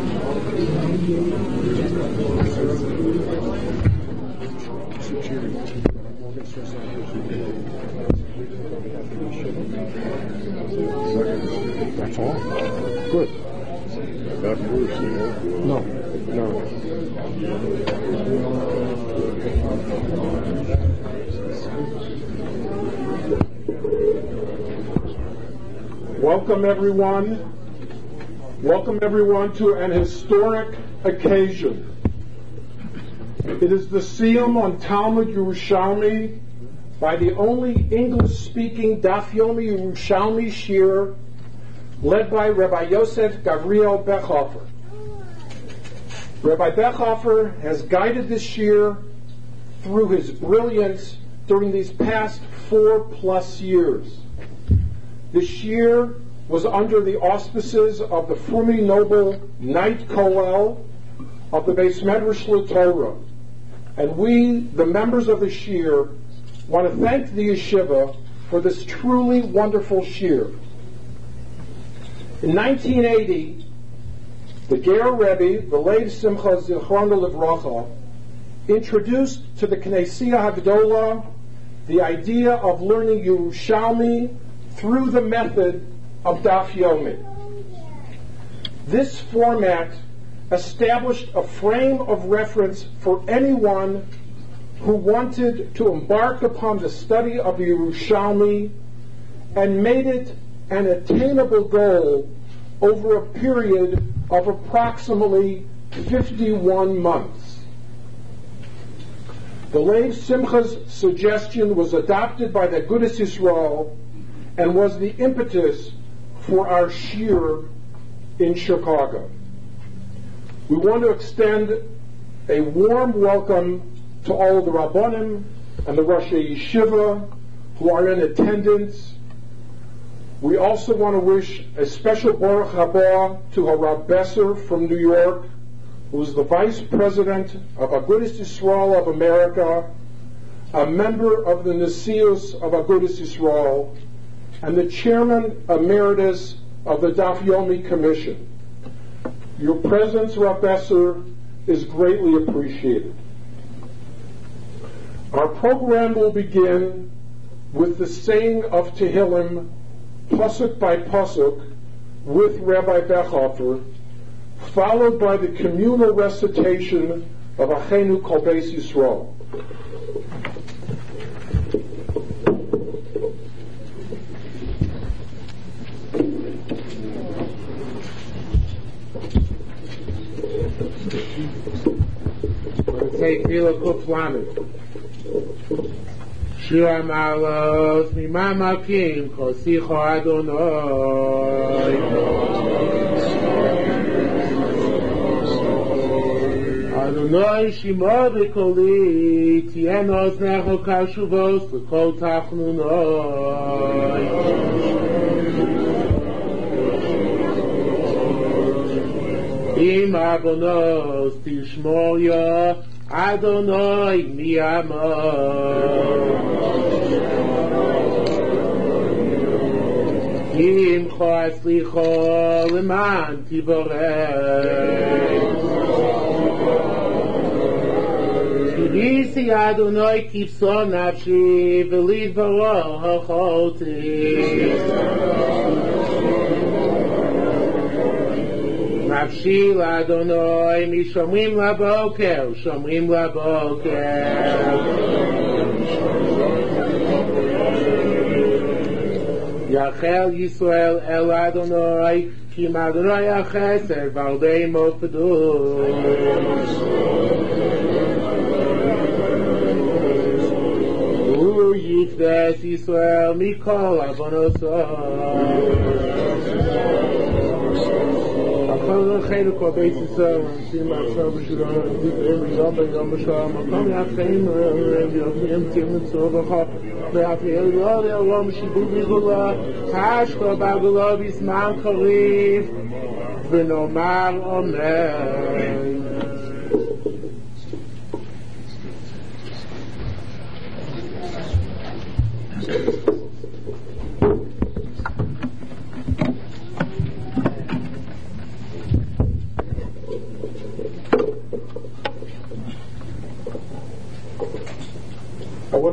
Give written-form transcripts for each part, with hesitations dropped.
That's all? Good. No. Welcome everyone to an historic occasion. It is the Siyum on Talmud Yerushalmi by the only English-speaking Daf Yomi Yerushalmi Shir led by Rabbi Yosef Gavriel Bechhofer. Rabbi Bechhofer has guided this Shir through his brilliance during these past 4+ years. This Shir was under the auspices of the Frumi Noble Night Kollel of the Beis Medrash LaTorah. And we, the members of the Shir, want to thank the Yeshiva for this truly wonderful Shir. In 1980, the Ger Rebbe, the Lev Simcha Zichrono Livracha, introduced to the Knessia Hagdola the idea of learning Yerushalmi through the method of Daf Yomi. This format established a frame of reference for anyone who wanted to embark upon the study of Yerushalmi and made it an attainable goal over a period of approximately 51 months. The Lev Simcha's suggestion was adopted by the Agudas Yisrael and was the impetus for our Shir in Chicago. We want to extend a warm welcome to all of the Rabbanim and the Rosh Yeshiva who are in attendance. We also want to wish a special Baruch Haba to Harav Besser from New York, who is the Vice President of Agudas Yisrael of America, a member of the Nesius of Agudas Yisrael, and the Chairman Emeritus of the Daf Yomi Commission. Your presence, Rav Besser, is greatly appreciated. Our program will begin with the saying of Tehillim, pasuk by pasuk, with Rabbi Bechhofer, followed by the communal recitation of Achenu Kol Beis Yisrael. Take Hila Kuflamet. Shir Malos Mimamakim Kosicho Adonai Adonai Shima B'Koli Tien Oznecho Kashuvos L'Kol Tachnunai Im Abonos Tishmor Ya Adonai Miyama Kim Choaslicho Leman Tivoreh Tirisi Adonai Kipso Nafshi V'lid V'ro Hachoti Nafshi L'Adonai Mishomrim L'Boker Shomrim L'Boker Yachel Yisrael El Adonai Ki Adonai Chesed V'Aldei Mofedu Hu Yifdes Yisrael Mikol Avonosai خیر کابیت سر سیم اصلا بشوران دیدم بیام بشام مقام یافیم یافیم تیم صبح یافیم یا الله مشیبود میگولا هشت تا بگولا بیسمان خریف به نمر آمین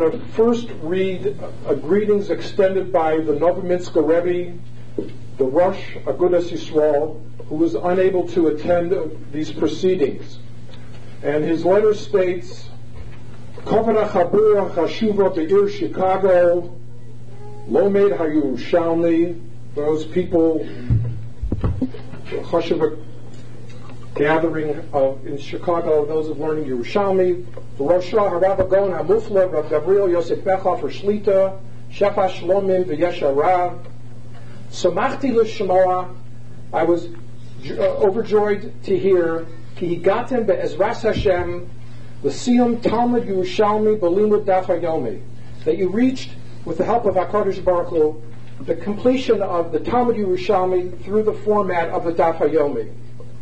want to first read greetings extended by the Novominsker Rebbe, the Rosh Agudas Yisrael, who was unable to attend these proceedings. And his letter states, Kovara Chabura Chashuva Be'ir Chicago, Lomed HaYerushalmi, those people, Chashuva gathering in Chicago, those of learning Yerushalmi, the Rosh Harav Gon HaMufla, Rav Gabriel Yosef Bechofer Shlita, Shefa Shlomim V'Yesharav, Samachti L'Shemoa, I was overjoyed to hear, Ki Higatem Be'ezras Hashem, L'Siyum Talmud Yerushalmi B'Limud Daf HaYomi, that you reached, with the help of HaKadosh Baruch Hu, the completion of the Talmud Yerushalmi through the format of the Daf HaYomi.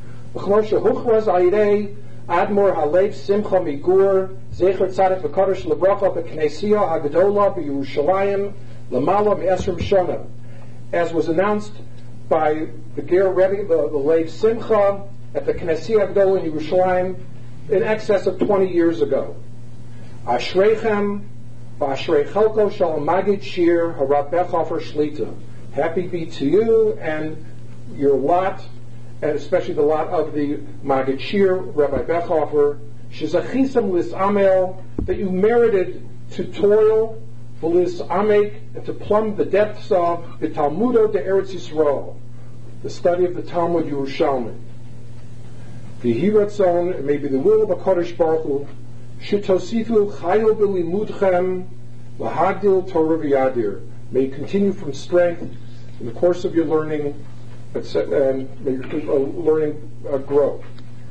Admor Halev Simcha Migur Zecher Tzadik V'Kadosh L'Bracha B'Knesia Hagdola B'Yerushalayim L'Mala M'Esrim Shana, as was announced by the Ger Rebbe, the Lev Simcha at the Knesia Hagdola in Yerushalayim in excess of 20 years ago. Ashreichem V'Ashrei Chalko Shalom Magid Shir Harav Bechofer Shlita. Happy be to you and your lot, and especially the lot of the Magid Shir, Rabbi Bechofer, Shezachisam Lis Amel, that you merited to toil, Lis Amek, and to plumb the depths of the Talmudo de Eretz Yisrael, the study of the Talmud Yerushalmi. V'hi Ratzon, it may be the will of HaKadosh Baruch Hu, Shitosifu Chayil B'limudchem, L'Hagdil Torah V'Yadir. May you continue from strength in the course of your learning, and may your learning grow.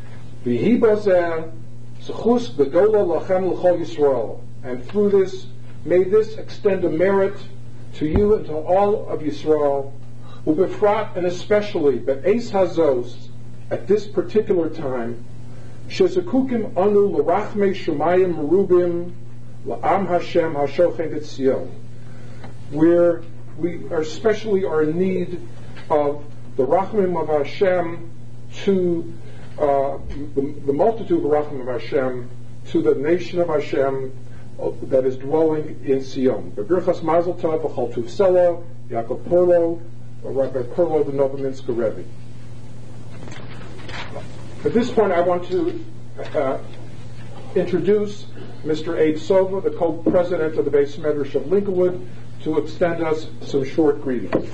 And through this, may this extend a merit to you and to all of Yisrael, ubefrat, and especially, but eis hazos, at this particular time, shezekukim anu l'rachmei shemayim merubim la'am Hashem hashochem v'tzion, where we especially are in need of the Rachmim of Hashem to the multitude of Rachmim of Hashem to the nation of Hashem that is dwelling in Sion. B'birchas Mazel Tov v'chol Tuv Sela, Yaakov Perlo, Rabbi Perlo, the Novominsker Rebbe. At this point, I want to introduce Mr. Abe Sova, the co-president of the Beis Medrash of Lincolnwood, to extend us some short greetings.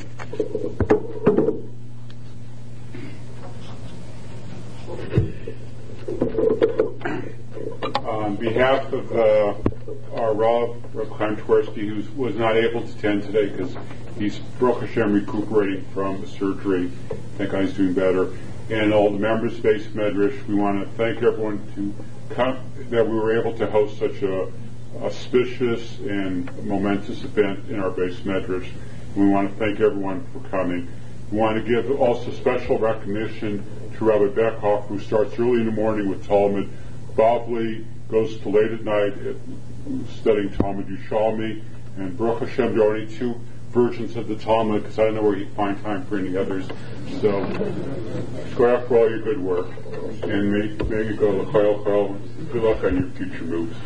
On behalf of our Rav Chaim Twersky, who was not able to attend today because he's Baruch Hashem recuperating from a surgery, thank God he's doing better, and all the members of Beis Medrash, we want to thank everyone that we were able to host such a auspicious and momentous event in our Beis Medrash. We want to thank everyone for coming. We want to give also special recognition to Rabbi Beckhoff, who starts early in the morning with Talmud. Bavli goes to late at night studying Talmud Yerushalmi, and Baruch Hashem, there are only two versions of the Talmud because I don't know where he'd find time for any others. So go after all your good work, and may you go l'chayil. Good luck on your future moves.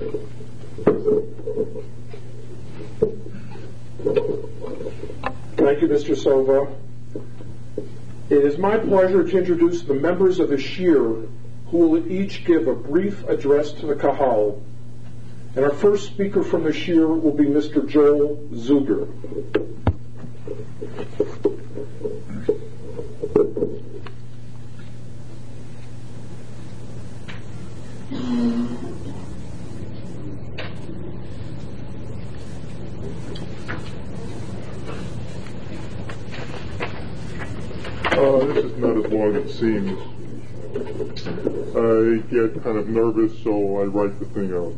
Thank you, Mr. Sova. It is my pleasure to introduce the members of the Shir, who will each give a brief address to the Kahal. And our first speaker from the Shir will be Mr. Joel Zuger. This is not as long as it seems. I get kind of nervous, so I write the thing out.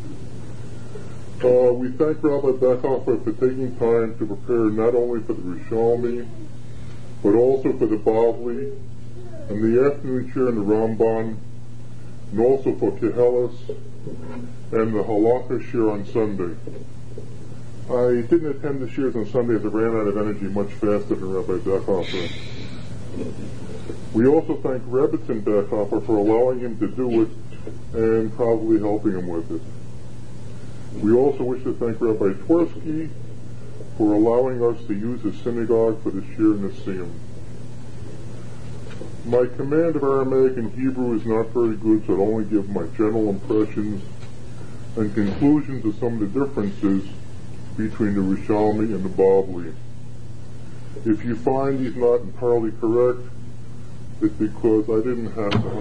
We thank Rabbi Beckhofer for taking time to prepare not only for the Rishalmi, but also for the Bavli, and the afternoon shir in the Ramban, and also for Kehelis, and the Halakha shir on Sunday. I didn't attend the shirs on Sunday as I ran out of energy much faster than Rabbi Beckhofer. We also thank Rebbetzin Beckhofer for allowing him to do it and probably helping him with it. We also wish to thank Rabbi Twersky for allowing us to use the synagogue for the Shir Nesiim. My command of Aramaic and Hebrew is not very good, so I'll only give my general impressions and conclusions of some of the differences between the Rishalmi and the Bavli. If you find these not entirely correct, it's because I didn't have the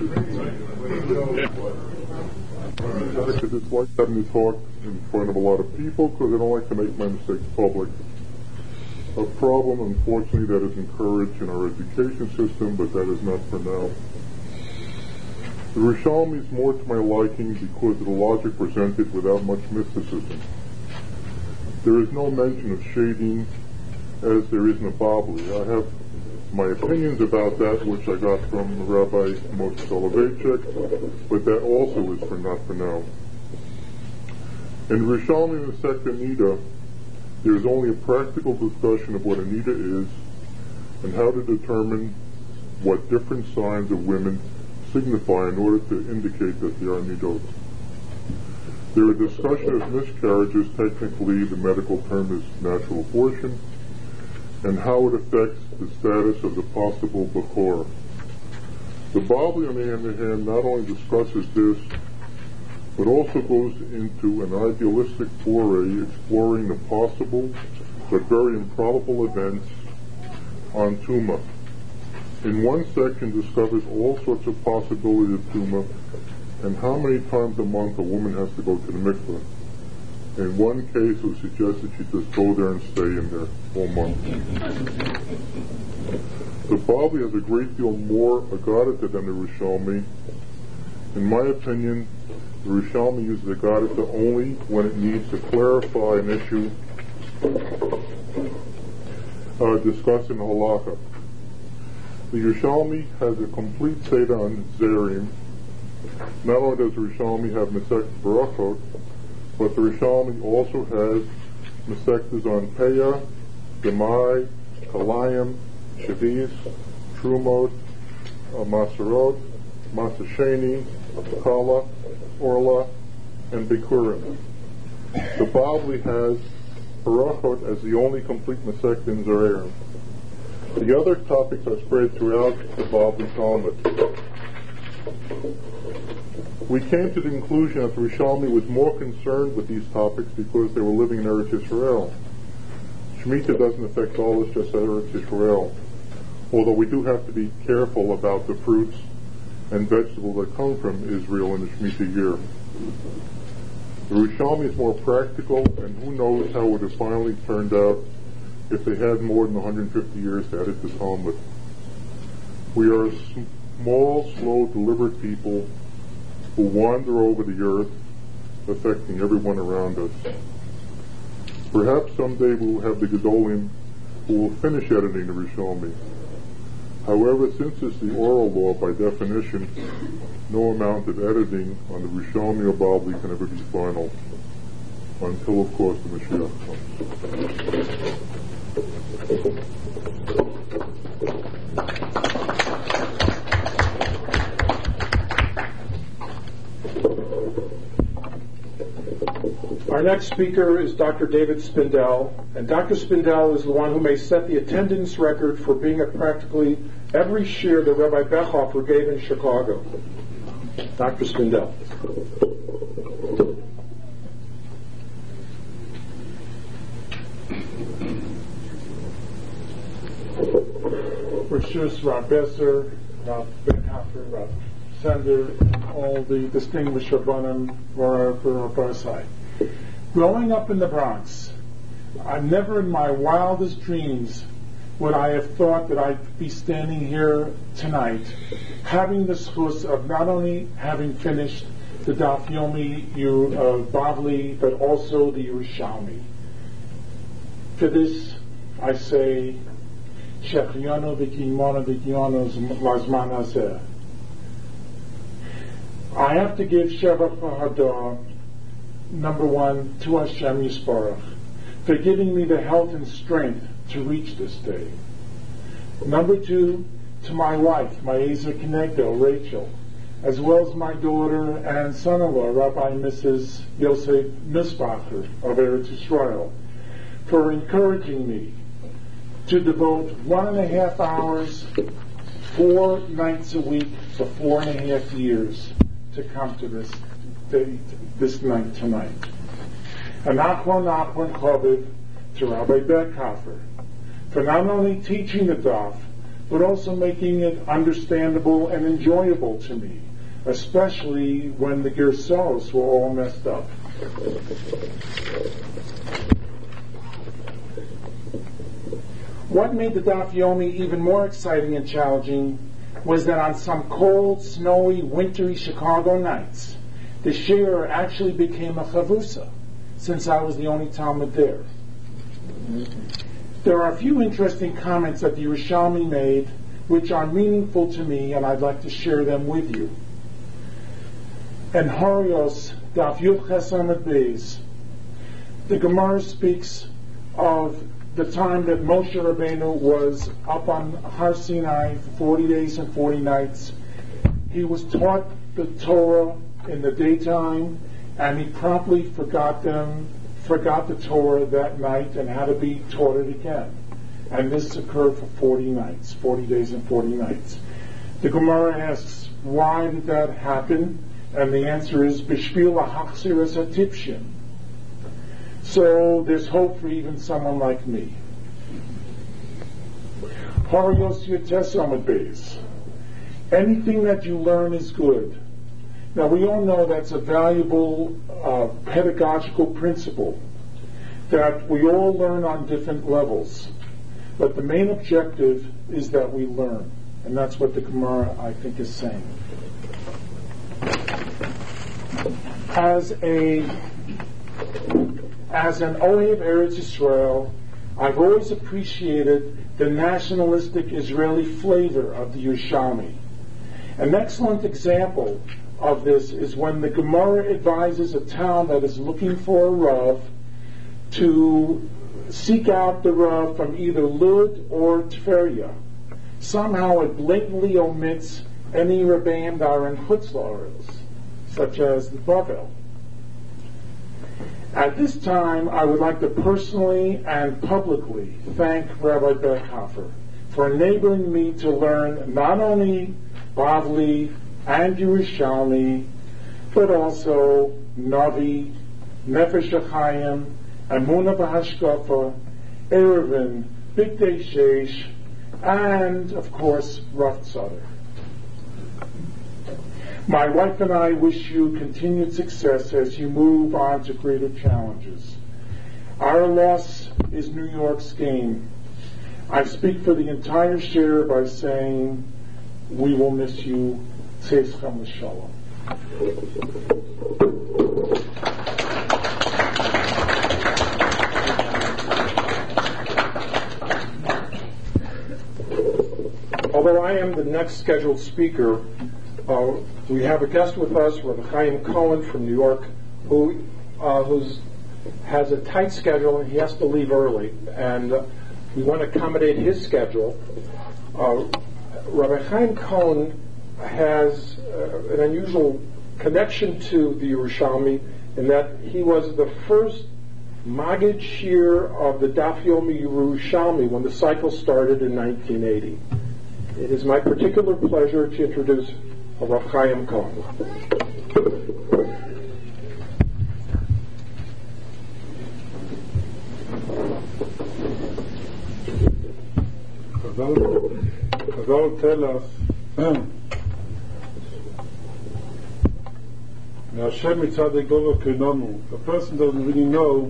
160. It's like having to talk in front of a lot of people because I don't like to make my mistakes public. A problem, unfortunately, that is encouraged in our education system, but that is not for now. The Rishalmi is more to my liking because of the logic presented without much mysticism. There is no mention of shading as there is in the Bavli. I have my opinions about that, which I got from Rabbi Moshe Soloveitchik, but that also is not for now. In Rishalmi and the sect Anida, there is only a practical discussion of what Anida is and how to determine what different signs of women signify in order to indicate that they are Nidot. There are discussion of miscarriages, technically the medical term is natural abortion, and how it affects the status of the possible Bechor. The Bavli, on the other hand, not only discusses this, but also goes into an idealistic foray exploring the possible but very improbable events on Tumah. In one section discovers all sorts of possibilities of Tumah and how many times a month a woman has to go to the mikveh. In one case, it was suggested she just go there and stay in there all month. The Bavli has a great deal more Agadita than the Rishalmi. In my opinion, the Rishalmi uses Agadita only when it needs to clarify an issue discussed in Halakha. The Rishalmi has a complete Seder on Zerim. Not only does the Rishalmi have Masechtas Barachot, but the Rishalmi also has Masechtas on Peah, Gemai, Kalayim, Shavis, Trumot, Maserot, Masasheni, Kala, Orla, and Bikurim. The Bavli has Barachot as the only complete Masechta in Zerim. The other topics are spread throughout the Bavli Talmud. We came to the conclusion that the Rishalmi was more concerned with these topics because they were living in Eretz Yisrael. Shemitah doesn't affect all this, just Eretz Yisrael. Although we do have to be careful about the fruits and vegetables that come from Israel in the Shemitah year. The Rishalmi is more practical, and who knows how it would have finally turned out if they had more than 150 years to edit the Talmud. We are a small, slow, deliberate people who wander over the earth, affecting everyone around us. Perhaps someday we will have the Gedolim who will finish editing the Rishalmi. However, since it's the oral law by definition, no amount of editing on the Rishalmi or Bavli can ever be final, until, of course, the Mashiach comes. Our next speaker is Dr. David Spindell, and Dr. Spindell is the one who may set the attendance record for being at practically every shir that Rabbi Bechhofer gave in Chicago. Dr. Spindell. Rishus, Rav Besser, Rav Bechhofer, Rav Sender, all the distinguished Rabbanim for our Barsai. Growing up in the Bronx, I've never in my wildest dreams would I have thought that I'd be standing here tonight having the schus of not only having finished the Daf Yomi Bavli, but also the Yerushalmi. For this, I say, Shechianu v'kimonu v'kiyonu lazman hazeh. I have to give Shevach v'Hadah, number one, to Hashem Yisparach, for giving me the health and strength to reach this day. Number two, to my wife, my Eza Konegdo, Rachel, as well as my daughter and son-in-law, Rabbi and Mrs. Yosef Misbacher of Eretz Yisrael, for encouraging me to devote 1.5 hours, 4 nights a week for 4.5 years to come to this night tonight. And Nachman Choviv to Rabbi Beckhofer for not only teaching the daf, but also making it understandable and enjoyable to me, especially when the Gersos were all messed up. What made the Daf Yomi even more exciting and challenging was that on some cold, snowy, wintry Chicago nights, the shiur actually became a chavusa, since I was the only Talmud there. There are a few interesting comments that the Yerushalmi made which are meaningful to me, and I'd like to share them with you. And Horios Daf Yud Ches Amud Beis, the Gemara speaks of the time that Moshe Rabbeinu was up on Har Sinai for 40 days and 40 nights. He was taught the Torah in the daytime, and he promptly forgot the Torah that night and had to be taught it again. And this occurred for 40 nights, 40 days and 40 nights. The Gemara asks, why did that happen? And the answer is, Bishvil ha'achziras hatipshin. So there's hope for even someone like me. Horios Yotes Amud Beis. Anything that you learn is good. Now we all know that's a valuable pedagogical principle, that we all learn on different levels. But the main objective is that we learn. And that's what the Gemara, I think, is saying. As an Ohev Eretz Yisrael, I've always appreciated the nationalistic Israeli flavor of the Yerushalmi. An excellent example of this is when the Gemara advises a town that is looking for a Rav to seek out the Rav from either Lud or Tveria. Somehow it blatantly omits any Rebbeim that are in Chutz La'aretz, such as the Bavel. At this time, I would like to personally and publicly thank Rabbi Beckhofer for enabling me to learn not only Bavli and Yerushalmi, but also Navi, Nefesh HaChaim, Emunah B'Hashkafa, Eruvin, Bigdei Sheish, and, of course, Rav Tzadok. My wife and I wish you continued success as you move on to greater challenges. Our loss is New York's gain. I speak for the entire shiur by saying, we will miss you. Tzeschem l'shalom. Although I am the next scheduled speaker, we have a guest with us, Rabbi Chaim Cohen from New York, who has a tight schedule and he has to leave early, and we want to accommodate his schedule. Rabbi Chaim Cohen has an unusual connection to the Yerushalmi in that he was the first Maggid shiur of the Daf Yomi Yerushalmi when the cycle started in 1980. It is my particular pleasure to introduce Rav Chaim Cohen. Chazal tell us Hashem mitzad Gova Kenomu. A person doesn't really know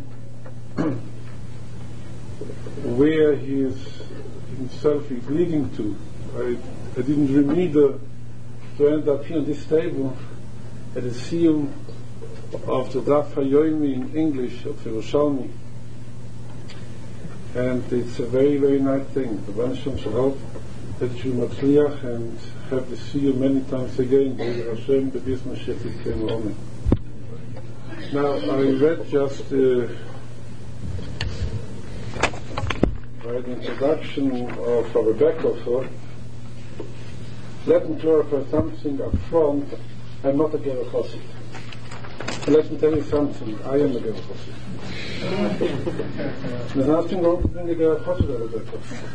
where he is himself is leading to. I didn't dream either to end up here on this table at the siyum of the Daf HaYomi in English of Yerushalmi. And it's a very, very nice thing. The Baruch Hashem shall help that you matzliach and have to see you many times again. Baruch Hashem, the business came on. Now, I read just by the introduction of Rabbi Beckhofer let me clarify something up front. I'm not a Ger Chassid. Let me tell you something. I am a Ger Chassid. There's nothing wrong with being a Ger Chassid or a Ger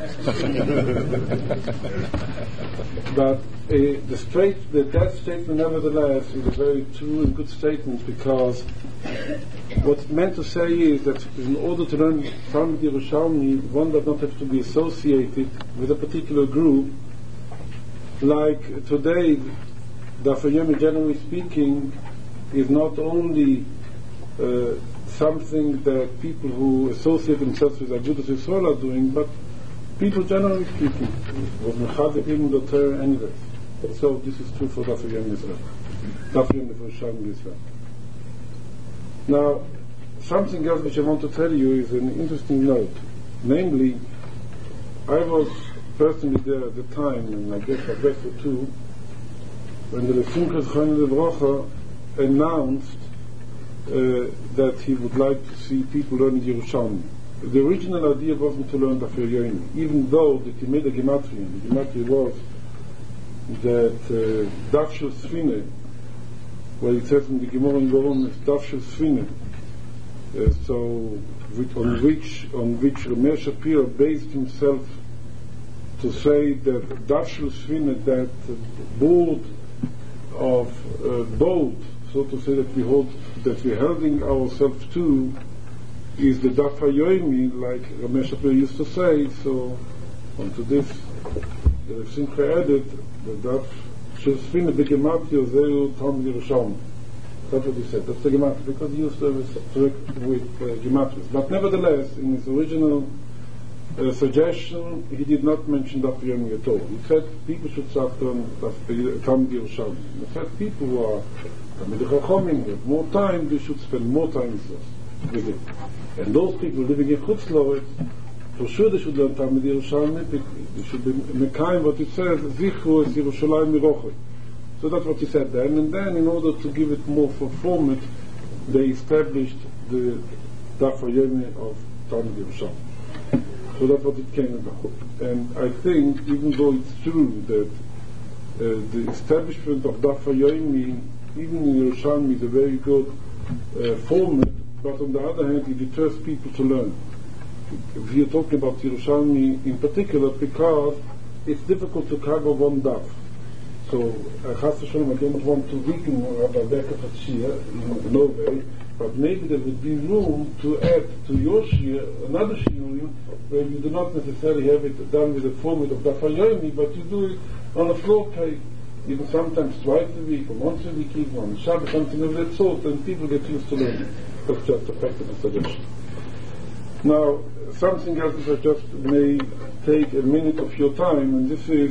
Chassid. But that statement, nevertheless, is a very true and good statement, because what's meant to say is that in order to learn Talmud Yerushalmi, one does not have to be associated with a particular group. Like today, Daf Yomi, generally speaking, is not only something that people who associate themselves with Agudas Yisrael are doing, but people generally speaking was mechazik even the Torah anyway. So this is true for Daf Yomi Israel, Daf Yomi for Yerushalmi Israel. Now, something else which I want to tell you is an interesting note. Namely, I was personally there at the time, and I guess so too, when the Simchas Chaim Levracha announced that he would like to see people learning Yerushalmi. The original idea wasn't to learn Daf Yomi, even though that he made a gematria. The gematria was that Daf Shel Sfine, where it says in the Gemara in Goron, is Daf Shel Sfine. On which Rameir Shapiro based himself to say that Daf Shel Sfine, that board of boat, so to say, that we're holding ourselves to, is the Daf HaYomi, like Rameir Shapiro used to say. So onto this, Simcha added the Daf Shel Sfine begematria zeu Talmud Yerushalmi. That's what he said. That's the gematria, because he used to work with gematrias. But nevertheless, in his original suggestion, he did not mention Daf Yomi at all. He said people should start on Talmud Yerushalmi. He said people who are Talmidei Chachamim with more time, they should spend more time with it. And those people living in Chutz La'aretz, for sure they should learn Talmud Yerushalmi. They should be mekayim what it says, Zichru es Yerushalayim mirochai. So that's what he said then. And then, in order to give it more format, they established the Daf Yomi of Talmud Yerushalmi. So that's what it came about. And I think, even though it's true that the establishment of Daf Yomi, even in Yerushalmi, is a very good format, but on the other hand, it deters people to learn. We are talking about Yerushalmi in particular because it's difficult to cover one daf. So, Chas v'Shalom, I don't want to weaken Rabbi Becker Chatzia in no way, but maybe there would be room to add to your shir another shiurim where you do not necessarily have it done with the format of Daf HaYomi, but you do it on a floor page, even sometimes twice a week or once a week, even on Shabbat, something of that sort, and people get used to learning. That's just a practical suggestion. Now, something else that I just may take a minute of your time, and this is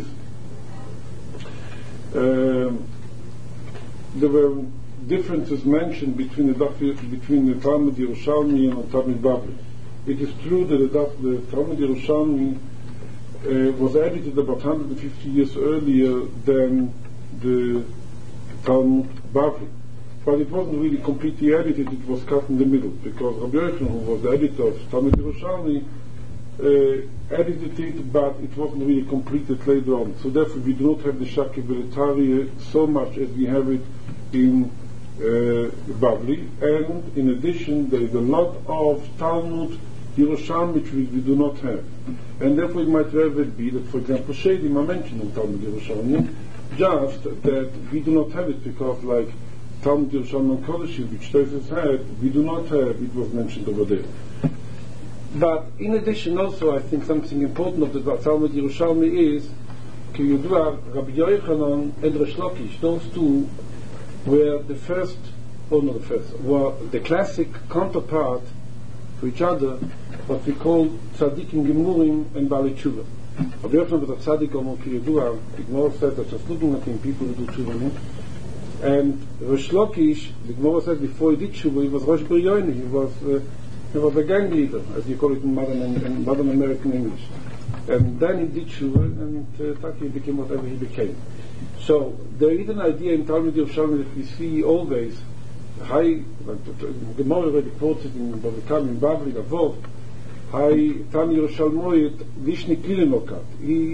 there were differences mentioned between the Talmud Yerushalmi and the Talmud Bavli. It is true that the Talmud Yerushalmi was edited about 150 years earlier than the Talmud Bavli. But it wasn't really completely edited, it was cut in the middle, because Rabbi Yochanan, who was the editor of Talmud Yerushalmi, edited it, but it wasn't really completed later on. So therefore we do not have the Shaki Beretari so much as we have it in Bavli. And in addition, there is a lot of Talmud Yerushalmi which we do not have. And therefore it might very well be that, for example, Shedim are mentioned in Talmud Yerushalmi, just that we do not have it because, like Talmud Yerushalmi and Kodeshim, which Tosfos had, we do not have, it was mentioned over there. But in addition also, I think something important of the Talmud Yerushalmi is Kiyudua, Rabbi Yochanan and Resh Lakish, those two were the first, were the classic counterpart to each other, what we call Tzadikim Gemurim and Baalei Tshuva. Rabbi Yochanan was a Tzadik Gomor Kiyudua, the Gemara said that just looking at him, people who do Tshuva. And Resh Lakish, the Gemara said before he did Tshuva, he was Rosh B'Yoyni, he was a gang leader, as you call it in modern American English. And then he did Tshuva, and he became whatever he became. So there is an idea in Talmud Yerushalmi that we see always, like the Gemara already quoted in Bavli, in Bavli, Avot, Talmud Yerushalmi, Vishni Klilinokat.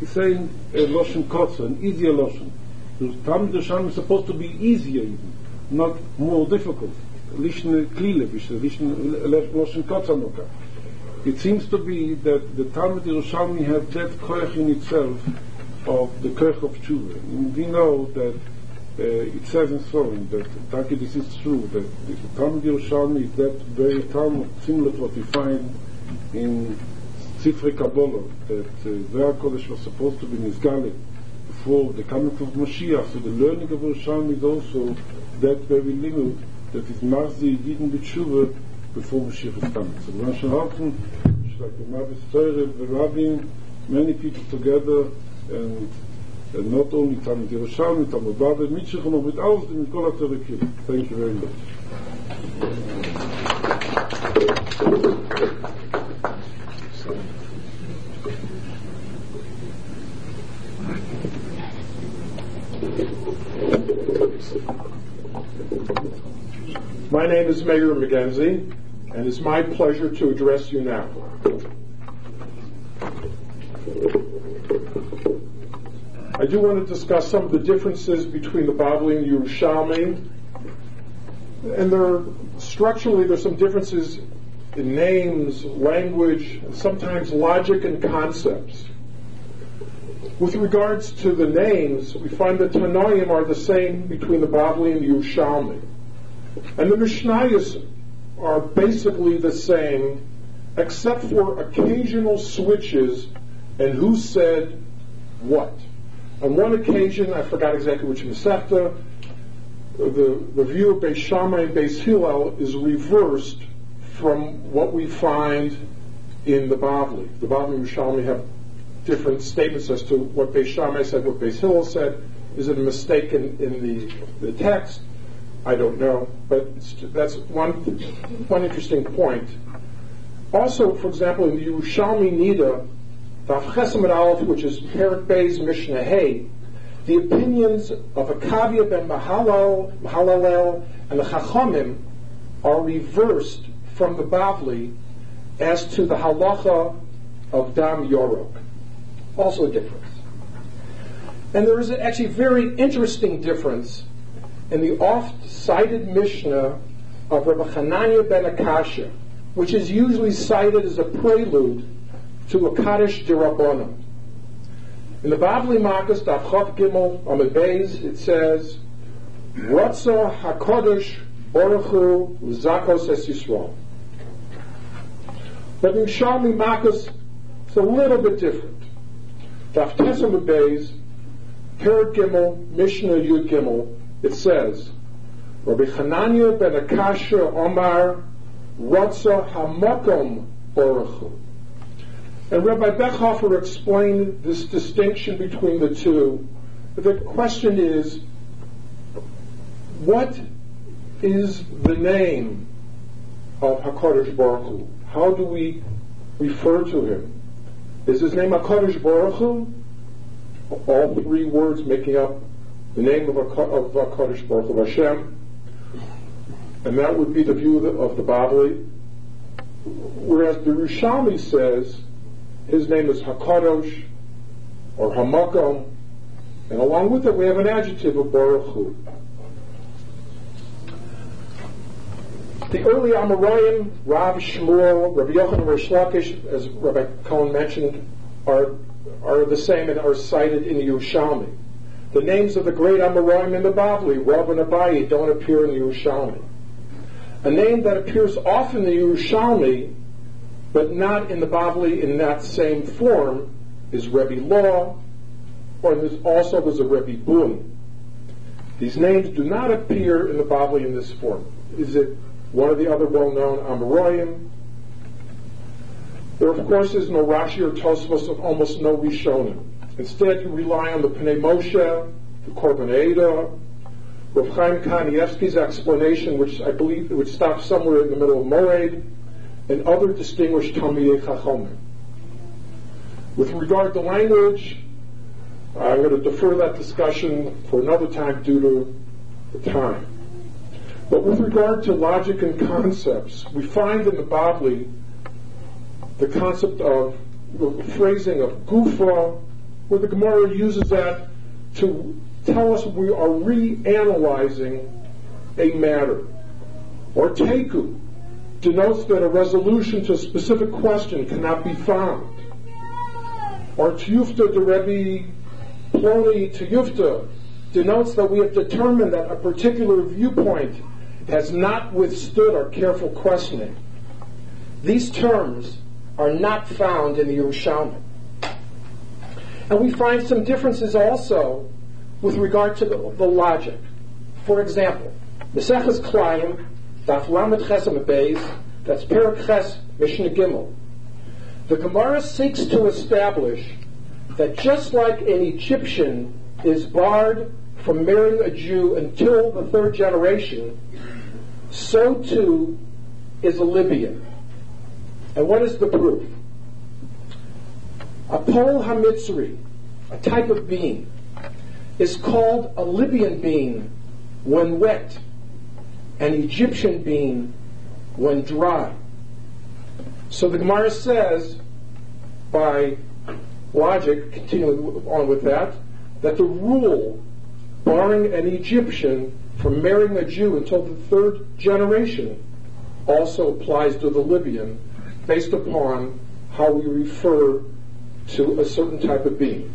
He's saying a Loshen Kotzer, an easier Loshen. The Talmud Yerushalmi is supposed to be easier even, not more difficult. Lishne Klile, Loshen Kotzer Noka. It seems to be that the Talmud Yerushalmi have that koach in itself of the koach of tshuva. And we know that it says in Sorim that this is true, that the Talmud Yerushalmi is that very Talmud similar to what we find in Sifrei Kabbalah, that Zohar Kodesh was supposed to be Nizgale before the coming of Mashiach. So the learning of Yerushalmi is also that very limit that is Marzi Yidin B'tshuva before Mashiach is coming. So Rosh Hashanah, it's like the Mavis Torah, the Rabbim, many people together, and not only Talmud Yerushalmi, Talmud Bavli, Mitchell, with all the Mikol HaTorah. Thank you very much. My name is Meir McKenzie, and it's my pleasure to address you now. I do want to discuss some of the differences between the Bavli and the Yerushalmi, and structurally there's some differences in names, language, and sometimes logic and concepts. With regards to the names, we find that Tanoim are the same between the Bavli and the Yerushalmi. And the Mishnayos are basically the same, except for occasional switches and who said what. On one occasion, I forgot exactly which Masechta, the view of Beis Shammai and Beis Hillel is reversed from what we find in the Bavli. The Bavli and Yerushalmi have different statements as to what Beis Shammai said, what Beis Hillel said. Is it a mistake in the text? I don't know, but that's one interesting point. Also, for example, in the Yerushalmi Nida, Daf Chesed Aleph, which is Perek Beis Mishnah Hey, the opinions of Akavia ben Mahalalel and the Chachamim are reversed from the Bavli as to the halacha of Dam Yorok. Also a difference. And there is actually a very interesting difference in the oft-cited Mishnah of Rabbi Hanania ben Akashya, which is usually cited as a prelude to a Kaddish D'Rabbanan. In the Bavli Makkos, Daf Chav Gimel Amud Beis, it says, Ratza HaKadosh Baruch Hu Zakos Es Yisrael. But in Yerushalmi Makkos, it's a little bit different. Daf Tes Amud Beis, Perek Gimel, Mishnah Yud Gimel, it says, Rabbi Hanania ben Akashya Omar Ratza HaMakom Baruch Hu. And Rabbi Bechhofer explained this distinction between the two. The question is, what is the name of HaKadosh Baruch Hu? How do we refer to him? Is his name HaKadosh Baruch Hu? All three words making up the name of HaKadosh Baruch Hu, Hashem. And that would be the view of the Bavli. Whereas the Yerushalmi says his name is HaKadosh or HaMakom, and along with it we have an adjective of Baruch Hu. The early Amoraim, Rav Shmuel, Rabbi Yochanan, and Rish Lakish, as Rabbi Cohen mentioned, are the same and are cited in the Yerushalmi. The names of the great Amoraim in the Bavli, Rav and Abaye, don't appear in the Yerushalmi. A name that appears often in the Yerushalmi, but not in the Bavli in that same form, is Rebbe Law, or there's a Rebbe Bun. These names do not appear in the Bavli in this form. Is it one of the other well-known Amoraim? There, of course, is no Rashi or Tosfos, of almost no Rishonim. Instead, you rely on the Pnei Moshe, the Korban Eidah, Rav Chaim Kanievsky's explanation, which I believe would stop somewhere in the middle of Moed, and other distinguished Talmidei Chachomim. With regard to language, I'm going to defer that discussion for another time due to the time. But with regard to logic and concepts, we find in the Bavli the concept of the phrasing of Gufa where the Gemara uses that to tell us we are reanalyzing a matter. Or teku denotes that a resolution to a specific question cannot be found. Or tiyufta de Rebbe Ploni tiyufta denotes that we have determined that a particular viewpoint has not withstood our careful questioning. These terms are not found in the Yerushalmi. And we find some differences also with regard to the logic. For example, Maseches Klayim, Daf Lamed Ches Beis, that's Perek Ches, Mishnah Gimel. The Gemara seeks to establish that just like an Egyptian is barred from marrying a Jew until the third generation, so too is a Libyan. And what is the proof? A Pol HaMitzri, a type of bean, is called a Libyan bean when wet, an Egyptian bean when dry. So the Gemara says, by logic, continuing on with that the rule barring an Egyptian from marrying a Jew until the third generation also applies to the Libyan, based upon how we refer to a certain type of being.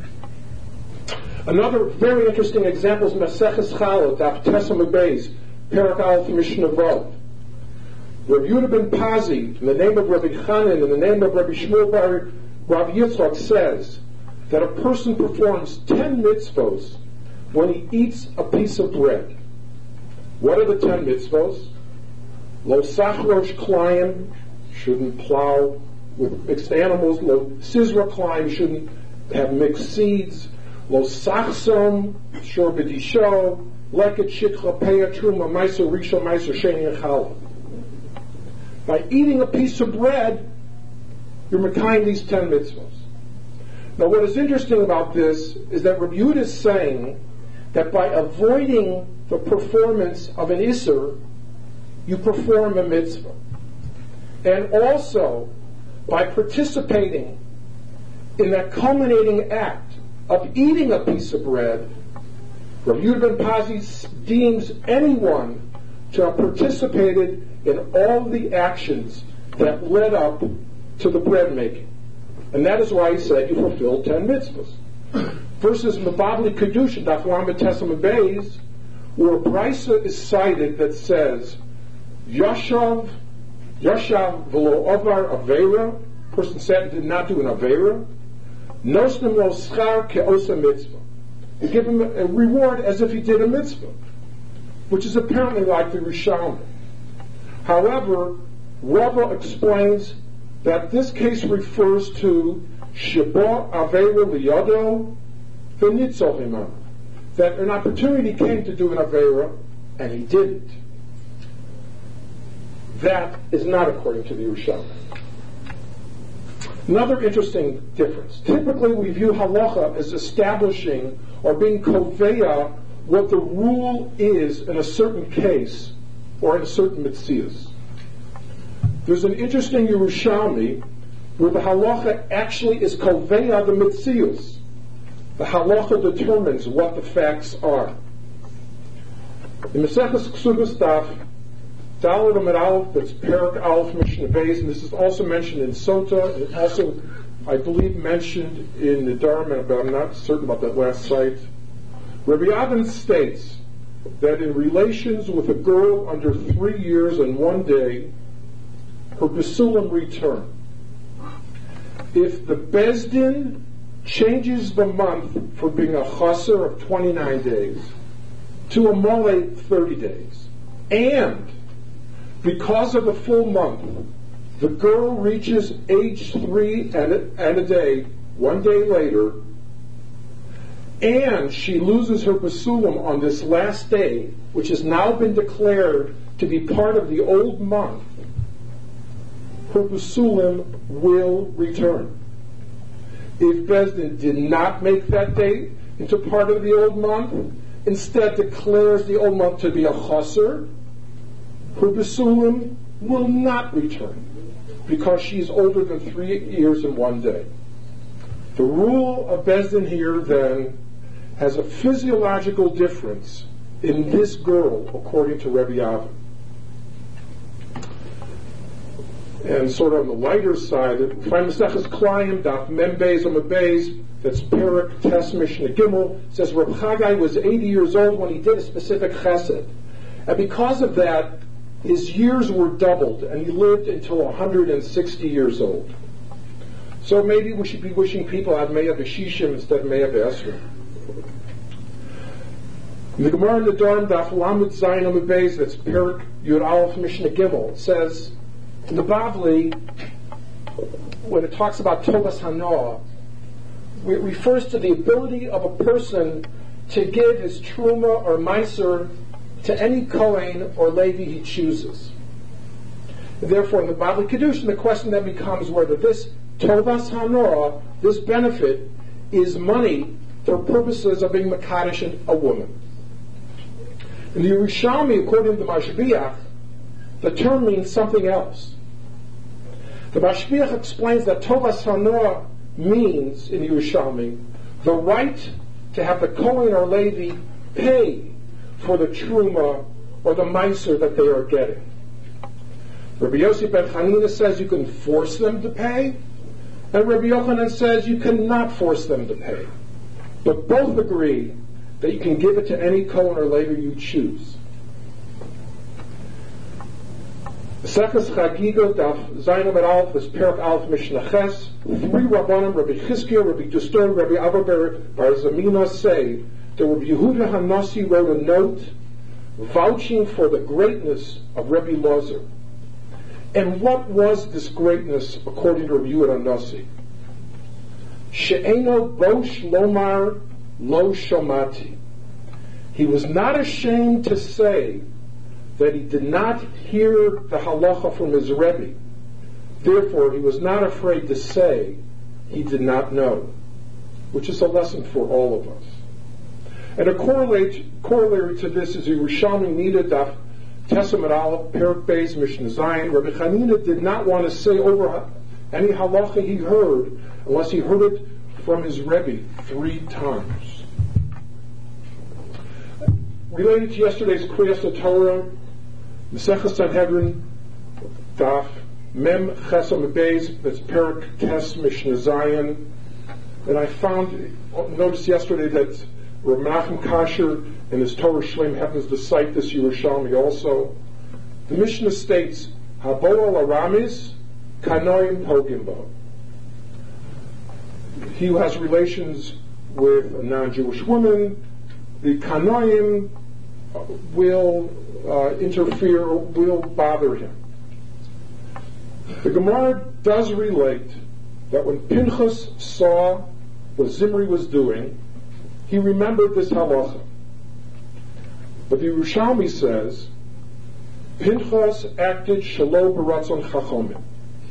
Another very interesting example is Maseches Chalot, Daf Tesam Beis, Perek Aleph Mishnah Vav. Rabbi Yehuda ben Pazi, in the name of Rabbi Chanan, in the name of Rabbi Shmuel bar Rav Yitzchak, says that a person performs 10 mitzvos when he eats a piece of bread. What are the 10 mitzvos? Lo sachrosh klayim, shouldn't plow with mixed animals. Lo sizra klayim, shouldn't have mixed seeds. Lo sachsom, shor b'disho, leket shikha peya truma meiser risha meiser sheni and challah. By eating a piece of bread, you're makayim these 10 mitzvahs. Now what is interesting about this is that Rabbi Yehuda is saying that by avoiding the performance of an Isser, you perform a mitzvah. And also, by participating in that culminating act of eating a piece of bread, Rabbi Yehuda ben Pazi deems anyone to have participated in all the actions that led up to the bread making. And that is why he said you fulfilled 10 mitzvahs. Versus Mababli Kedusha, Daf Lamed Tesam Beis, where a brisa is cited that says, Yashav v'lo ovar avera, person sat and did not do an avera, nosnim lo schar ke'osa mitzvah. You give him a reward as if he did a mitzvah, which is apparently like the Rishalmi. However, Rava explains that this case refers to Sheba Avera Liyado V'nitzol Himam, that an opportunity came to do an Avera and he didn't. That is not according to the Yerushalmi. Another interesting difference. Typically we view halacha as establishing or being koveya what the rule is in a certain case or in a certain mitzias. There's an interesting Yerushalmi where the halacha actually is koveya the mitzias. The halacha determines what the facts are. In Maseches Ksubas Daf Daled Amud Aleph, that's Perek Aleph Mishnah Beis, and this is also mentioned in Sota, and also, I believe, mentioned in the Dharma, but I'm not certain about that last site. Rabbi Avin states that in relations with a girl under 3 years and 1 day, her besulim return. If the Bezdin changes the month from being a chaser of 29 days to a mole 30 days, and because of the full month, the girl reaches age 3 and a day, 1 day later, and she loses her basulim on this last day, which has now been declared to be part of the old month, her basulim will return. If Bezdin did not make that day into part of the old month, instead declares the old month to be a chaser, her basulim will not return because she is older than 3 years and 1 day. The rule of Beis Din here, then, has a physiological difference in this girl, according to Rebbe Avin. And sort of on the lighter side, find Maseches Klayim, Daf Mem Beis Amud Beis, that's Perek Tes Mishnah Gimel, says Reb Chagai was 80 years old when he did a specific chesed. And because of that, his years were doubled, and he lived until 160 years old. So maybe we should be wishing people Ad Me'ah B'Shishim instead of Me'ah B'Esrim. In the Gemara in the Dharm, Daf Lamed Zayin Amud Beis, that's Perek Yud Aleph Mishnah Gimel, it says, in the Bavli, when it talks about Tovas Hanoah, it refers to the ability of a person to give his truma or meiser to any Kohen or Levi he chooses. And therefore, in the Bavli Kedushin, the question then becomes whether this Tovas Hanoah, this benefit, is money for purposes of being Mekadosh a woman. In the Yerushalmi, according to the Mashbiach, the term means something else. The Mashbiach explains that Tovas Hanoah means, in Yerushalmi, the right to have the Kohen or Levi pay for the Truma or the Meiser that they are getting. Rabbi Yossi ben Chanina says you can force them to pay, and Rabbi Yochanan says you cannot force them to pay. But both agree that you can give it to any Kohen or Levi you choose. Sefes Chagiga, Daf Zayin Amud Aleph, is Perek Aleph Mishnah Ches. 3 Rabbanim, Rabbi Chizkiah, Rabbi Tustor, Rabbi Avaber Bar Zamina say that Rabbi Yehuda Hanasi wrote a note vouching for the greatness of Rabbi Lozer. And what was this greatness according to Rabbi Yehuda Hanasi? She'eno bosh lomar lo shomati. He was not ashamed to say that he did not hear the halacha from his Rebbe. Therefore, he was not afraid to say he did not know, which is a lesson for all of us. And a corollary to this is Yerushalmi Nida Daf Tesamid Aleph Perek Beis Mishnah Zayin. Rabbi Chanina did not want to say over any halacha he heard unless he heard it from his Rebbe 3 times. Related to yesterday's Kriyas Torah, Maseches Sanhedrin, Daf Mem Ches Amud Beis, that's Perek Tes Mishnah Zayin. And I noticed yesterday that Rav Menachem Kasher in his Torah Shleim happens to cite this Yerushalmi also. The Mishnah states, Habo al Aramis Kanoim Pogimbo. He who has relations with a non-Jewish woman, the Kanoim will interfere, will bother him. The Gemara does relate that when Pinchas saw what Zimri was doing, he remembered this halacha. But the Yerushalmi says, Pinchas acted shelo b'ratzon chachomim.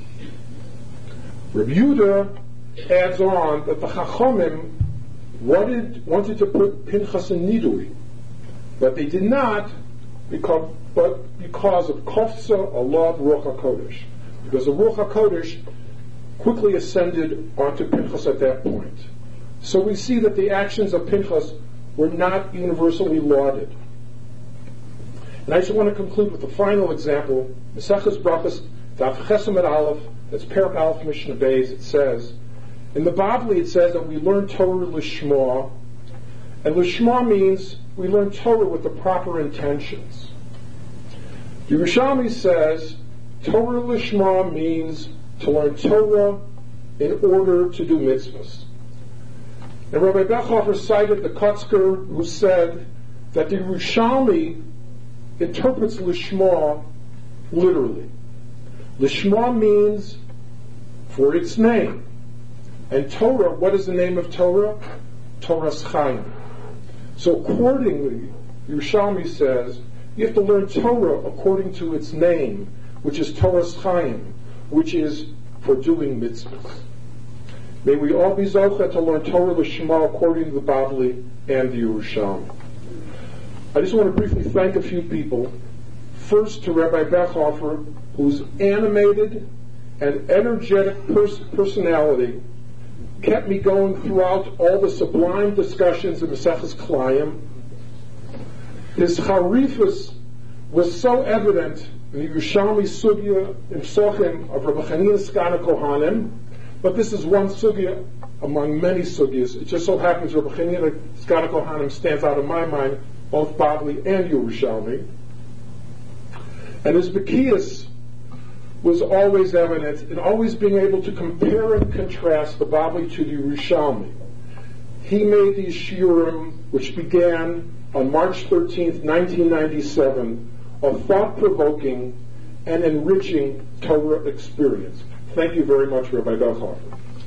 Reb Yehuda adds on that the chachomim wanted to put Pinchas in nidui, but they did not because of kofza alav ruach hakodesh, because the ruach hakodesh quickly ascended onto Pinchas at that point. So we see that the actions of Pinchas were not universally lauded. And I just want to conclude with the final example. Maseches Brachos, Daf Ches Amud Aleph, that's Perek Aleph Mishnah Beis, it says, in the Bavli it says that we learn Torah Lishma, and Lishma means we learn Torah with the proper intentions. Yerushalmi says Torah Lishma means to learn Torah in order to do mitzvahs. And Rabbi Bechhofer cited the Kotzker who said that the Yerushalmi interprets Lishma literally. Lishma means for its name. And Torah, what is the name of Torah? Torah's Chaim. So accordingly, Yerushalmi says, you have to learn Torah according to its name, which is Torah's Chaim, which is for doing mitzvahs. May we all be zocheh to learn Torah Lishma according to the Bavli and the Yerushalmi. I just want to briefly thank a few people. First to Rabbi Bechhofer, whose animated and energetic personality kept me going throughout all the sublime discussions in Maseches Klayim. His charifus was so evident in the Yerushalmi Sugya in Psochim of Rabbi Chanina Skana Kohanim, but this is one Sugya among many Sugyas. It just so happens Rabbi Chanina Skana Kohanim stands out in my mind, both Bavli and Yerushalmi. And his Bekiyas was always evident in always being able to compare and contrast the Bavli to the Yerushalmi. He made these shiurim, which began on March 13th, 1997, a thought-provoking and enriching Torah experience. Thank you very much, Rabbi Bechhofer.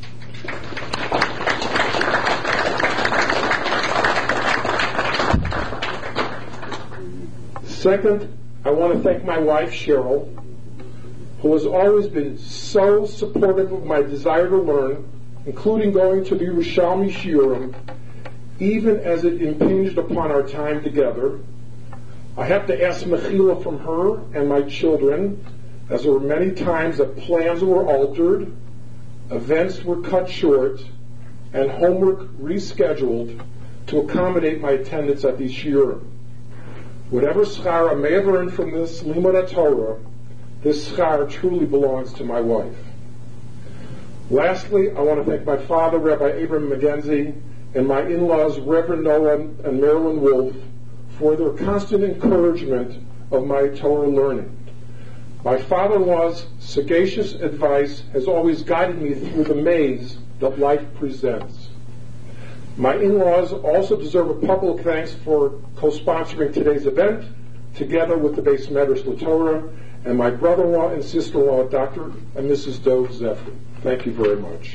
Second, I want to thank my wife, Cheryl, who has always been so supportive of my desire to learn, including going to the Yerushalmi shiurim, even as it impinged upon our time together. I have to ask mechila from her and my children, as there were many times that plans were altered, events were cut short, and homework rescheduled to accommodate my attendance at these shiurim. Whatever schar I may have earned from this limud Torah, this schar truly belongs to my wife. Lastly, I want to thank my father, Rabbi Abram McGenzie, and my in-laws, Reverend Noah and Marilyn Wolf, for their constant encouragement of my Torah learning. My father-in-law's sagacious advice has always guided me through the maze that life presents. My in-laws also deserve a public thanks for co-sponsoring today's event, together with the Beis Medrash LaTorah, and my brother-in-law and sister-in-law, Dr. and Mrs. Dov Zephyr. Thank you very much.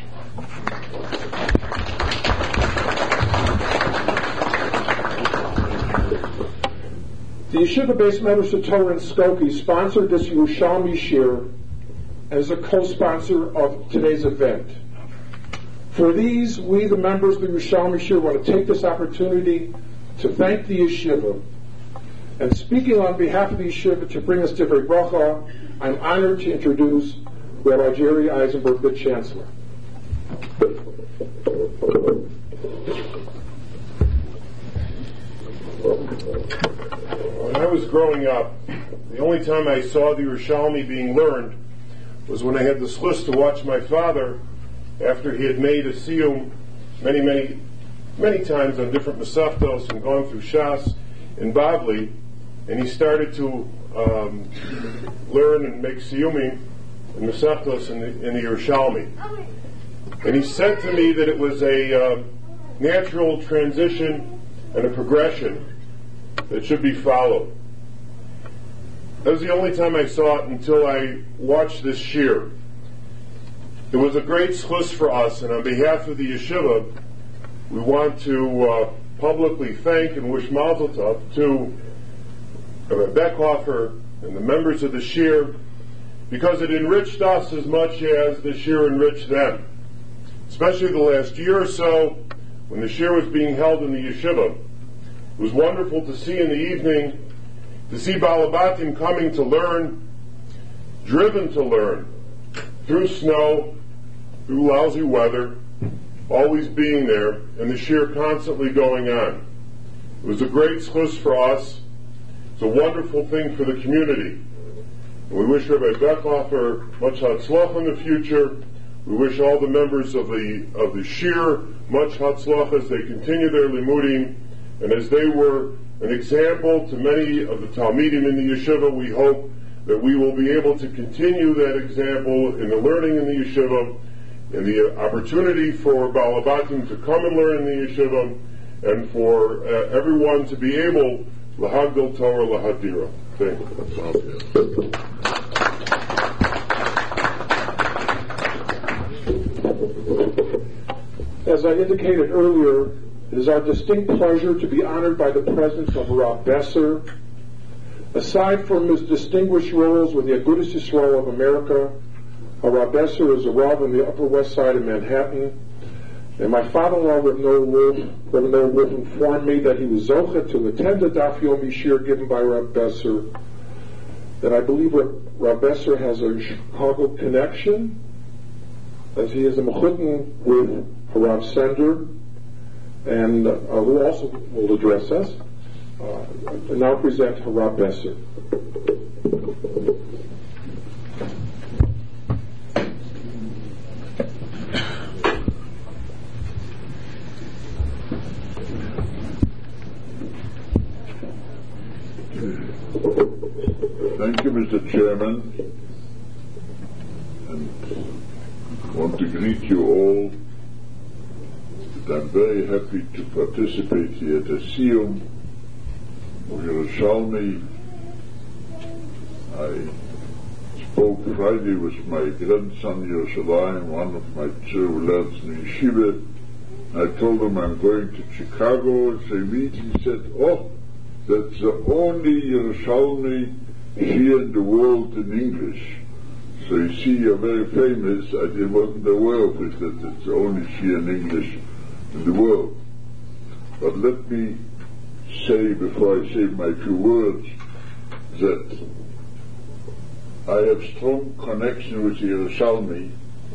The Yeshiva Beis Medrash LaTorah in Skokie sponsored this Yerushalmi Shir as a co-sponsor of today's event. For these, we, the members of the Yerushalmi Shir, want to take this opportunity to thank the Yeshiva. And speaking on behalf of the Yeshiva to bring us Divrei Bracha, I'm honored to introduce Rabbi Jerry Eisenberg, the Chancellor. When I was growing up, the only time I saw the Yerushalmi being learned was when I had the schus to watch my father after he had made a siyum many times on different Masechtos and gone through Shas and Bavli, and he started to learn and make siyumim and Masechtos in the Yerushalmi. And he said to me that it was a natural transition and a progression that should be followed. That was the only time I saw it until I watched this shir. It was a great schus for us, and on behalf of the yeshiva, we want to publicly thank and wish mazel tov to Rabbi Bechhofer and the members of the shir, because it enriched us as much as the shir enriched them. Especially the last year or so, when the shir was being held in the yeshiva. It was wonderful to see in the evening, to see Balabatim coming to learn, driven to learn, through snow, through lousy weather, always being there, and the shir constantly going on. It was a great schus for us. It's a wonderful thing for the community. And we wish Rabbi Bechhofer much hatzlach in the future. We wish all the members of the shir much hatzlach as they continue their limudim, and as they were an example to many of the Talmidim in the yeshiva, we hope that we will be able to continue that example in the learning in the yeshiva, and the opportunity for Balabatim to come and learn in the yeshiva, and for everyone to be able lahagdil Torah lahadira. Thank you. As I indicated earlier, it is our distinct pleasure to be honored by the presence of Rav Besser. Aside from his distinguished roles with the Agudas Yisrael of America, Rav Besser is a Rav in the Upper West Side of Manhattan. And my father-in-law, Rav Noah Wolf, informed me that he was zocheh to attend the Daf Yomi Shir given by Rav Besser. That I believe Rav Besser has a Chicago connection, as he is a mechutin with Harav Sender, and who also will address us. I now present Harav Besser. Thank you, Mr. Chairman, and I want to greet you all that I'm very happy to participate here at the Siyum of Yerushalmi. I spoke Friday with my grandson Yerushalayim, one of my children who learns in Yeshiva. I told him I'm going to Chicago, so he said, "Oh, that's the only Yerushalmi here in the world in English." So you see, you're very famous. I wasn't aware of it, that it's only here in English in the world. But let me say, before I say my few words, that I have strong connection with Yerushalmi,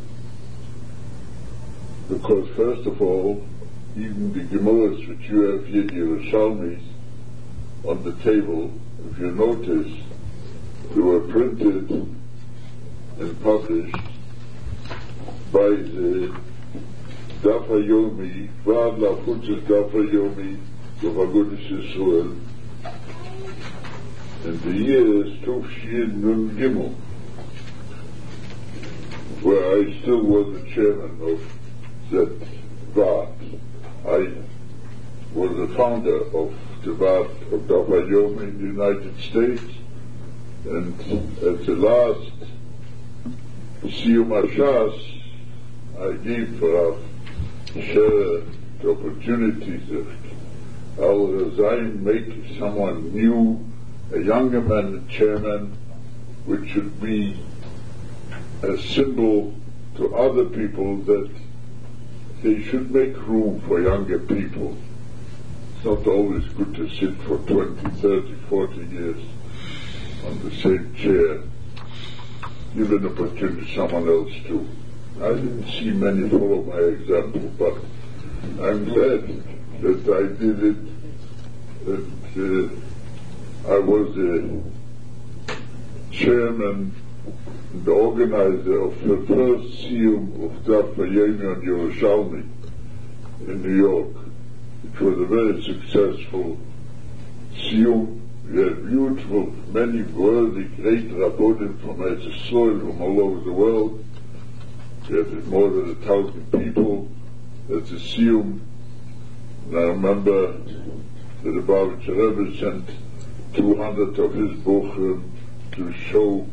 because first of all, even the Gemaras which you have here, the Yerushalmis, on the table, if you notice, they were printed and published by the Daf HaYomi, Vad Lafutzes Daf HaYomi of Agudas Yisrael, and the year is Tufshin Nun Gimel, where I still was the chairman of that Vad. I was the founder of the Vad of Daf HaYomi in the United States, and at the last Siyum HaShas, I gave for share the opportunities of Al Zayin make someone new, a younger man chairman, which should be a symbol to other people that they should make room for younger people. It's not always good to sit for 20, 30, 40 years on the same chair. Give an opportunity to someone else too. I didn't see many follow my example, but I'm glad that I did it, that I was the chairman and the organizer of the first Siyum of Daf HaYomi on Yerushalmi in New York. It was a very successful Siyum. We had beautiful, many worldly great Rabbonim from Israel, from all over the world. We had more than 1,000 people at the Siyum. And I remember that the Bavitcher Rebbe sent 200 of his Bochum to show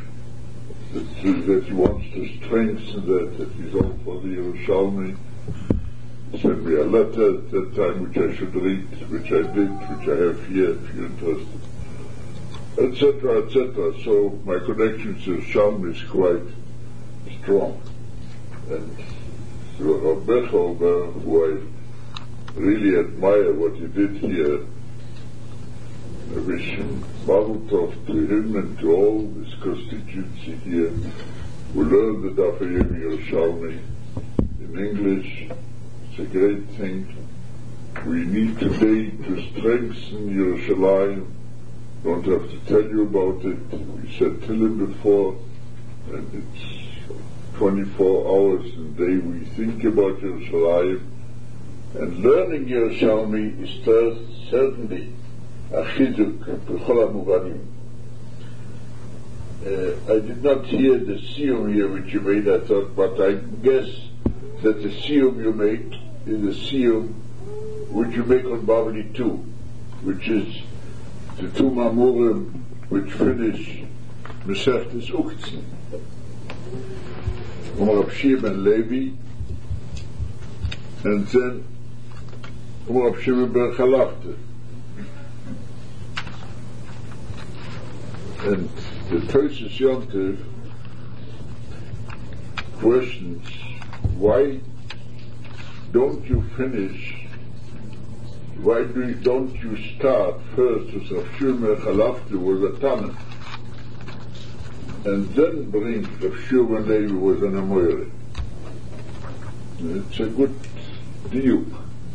that he wants to strengthen that he's all for the Yerushalmi. He sent me a letter at that time which I should read, which I did, which I have here if you're interested, etc., etc. So my connection to Yerushalmi is quite strong. And to Rav Bechover, who I really admire what he did here, I wish him Mazel Tov to him and to all his constituency here who learned the Daf HaYomi Yerushalmi in English. It's a great thing. We need today to strengthen Yerushalayim. Don't have to tell you about it. We said Tehillim before, and it's 24 hours a day we think about Yerushalayim. And learning Yerushalmi is certainly a chizuk b'chol hamuvanim. I did not hear the siyum here which you made, I thought, but I guess that the siyum you make is the siyum which you make on Bavli 2, which is the two mamurim which finish Mesechtes Uktzin. Rav Shimon Levi, and then Rav Shimon ben Chalafte. And the Tosis Yom Tov questions, why don't you finish, don't you start first with Rav Shimon ben Chalafte with a Tana, and then bring Rav Shimon Levi with an Amoyre? It's a good diuk.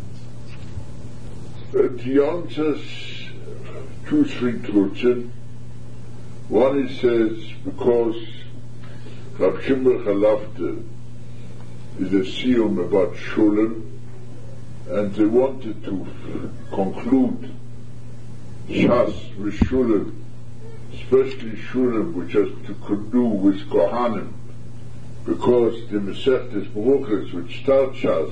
He answers two Shrintrutschen. One he says, because Rav Shimon Chalafte is a siyum about Shulam, and they wanted to conclude Shas with Shulam, especially Shulam which has to do with Kohanim, because the Masechtes Beruches which start Shas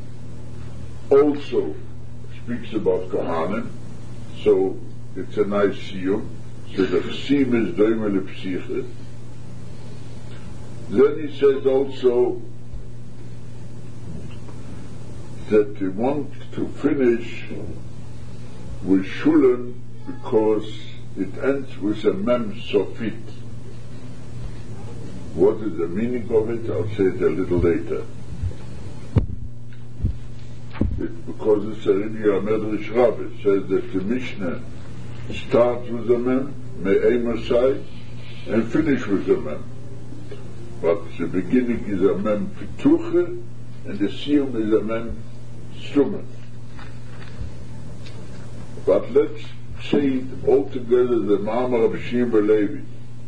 also speaks about Kohanim, so it's a nice siyum. So the Chsim is Doimel Psiche. Then he says also that they want to finish with Shulam because it ends with a Mem Sofit. What is the meaning of it? I'll say it a little later. Because it's a Rebbe Medrash Rabbi says that the Mishnah starts with a Mem, Me'emasai, and finish with a Mem. But the beginning is a Mem Pituche, and the Siyum is a Mem Stumen. But let's say altogether the Ma'amar of Shimba Levi.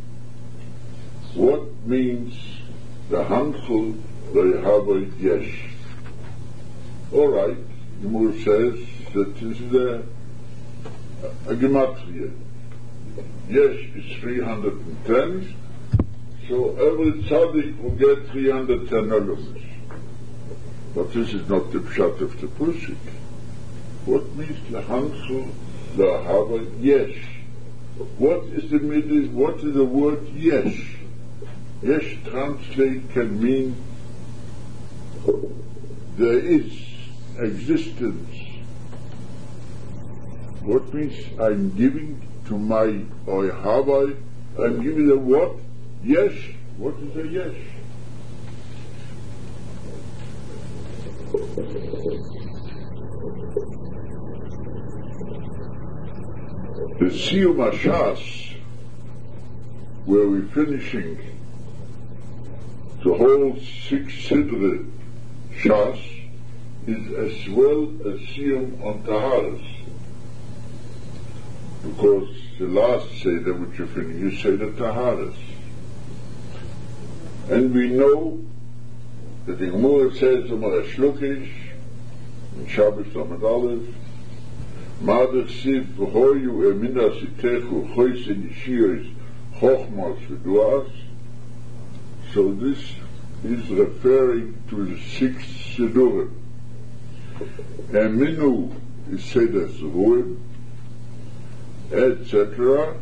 What means the Hanchel Le'havoi Yesh? All right, the Gemara says that this is a gematria. Yesh is 310, so every tzaddik will get 310 olumus. But this is not the pshat of the pusik. What means lehanchel lahava yesh? What is the middle? What is the word yesh? Yesh translate can mean there is existence. What means I'm giving to my Oihavai? I'm giving them what? Yesh. What is a yesh? The Siyum HaShas, where we're finishing the whole 6 Sidre Shas, is as well as Siyum on Taharas. Because the last Seder which you finish, you say the Taharas. And we know that the Gemara says Amar Shlukish in Shabbos Lamed Aleph, Madach Siv V'hoyu Emina Sitechu Chois and Yishiyos Chochmas V'duas. So this is referring to the 6 Sidurim. Eminu is Seder Zruim, etc.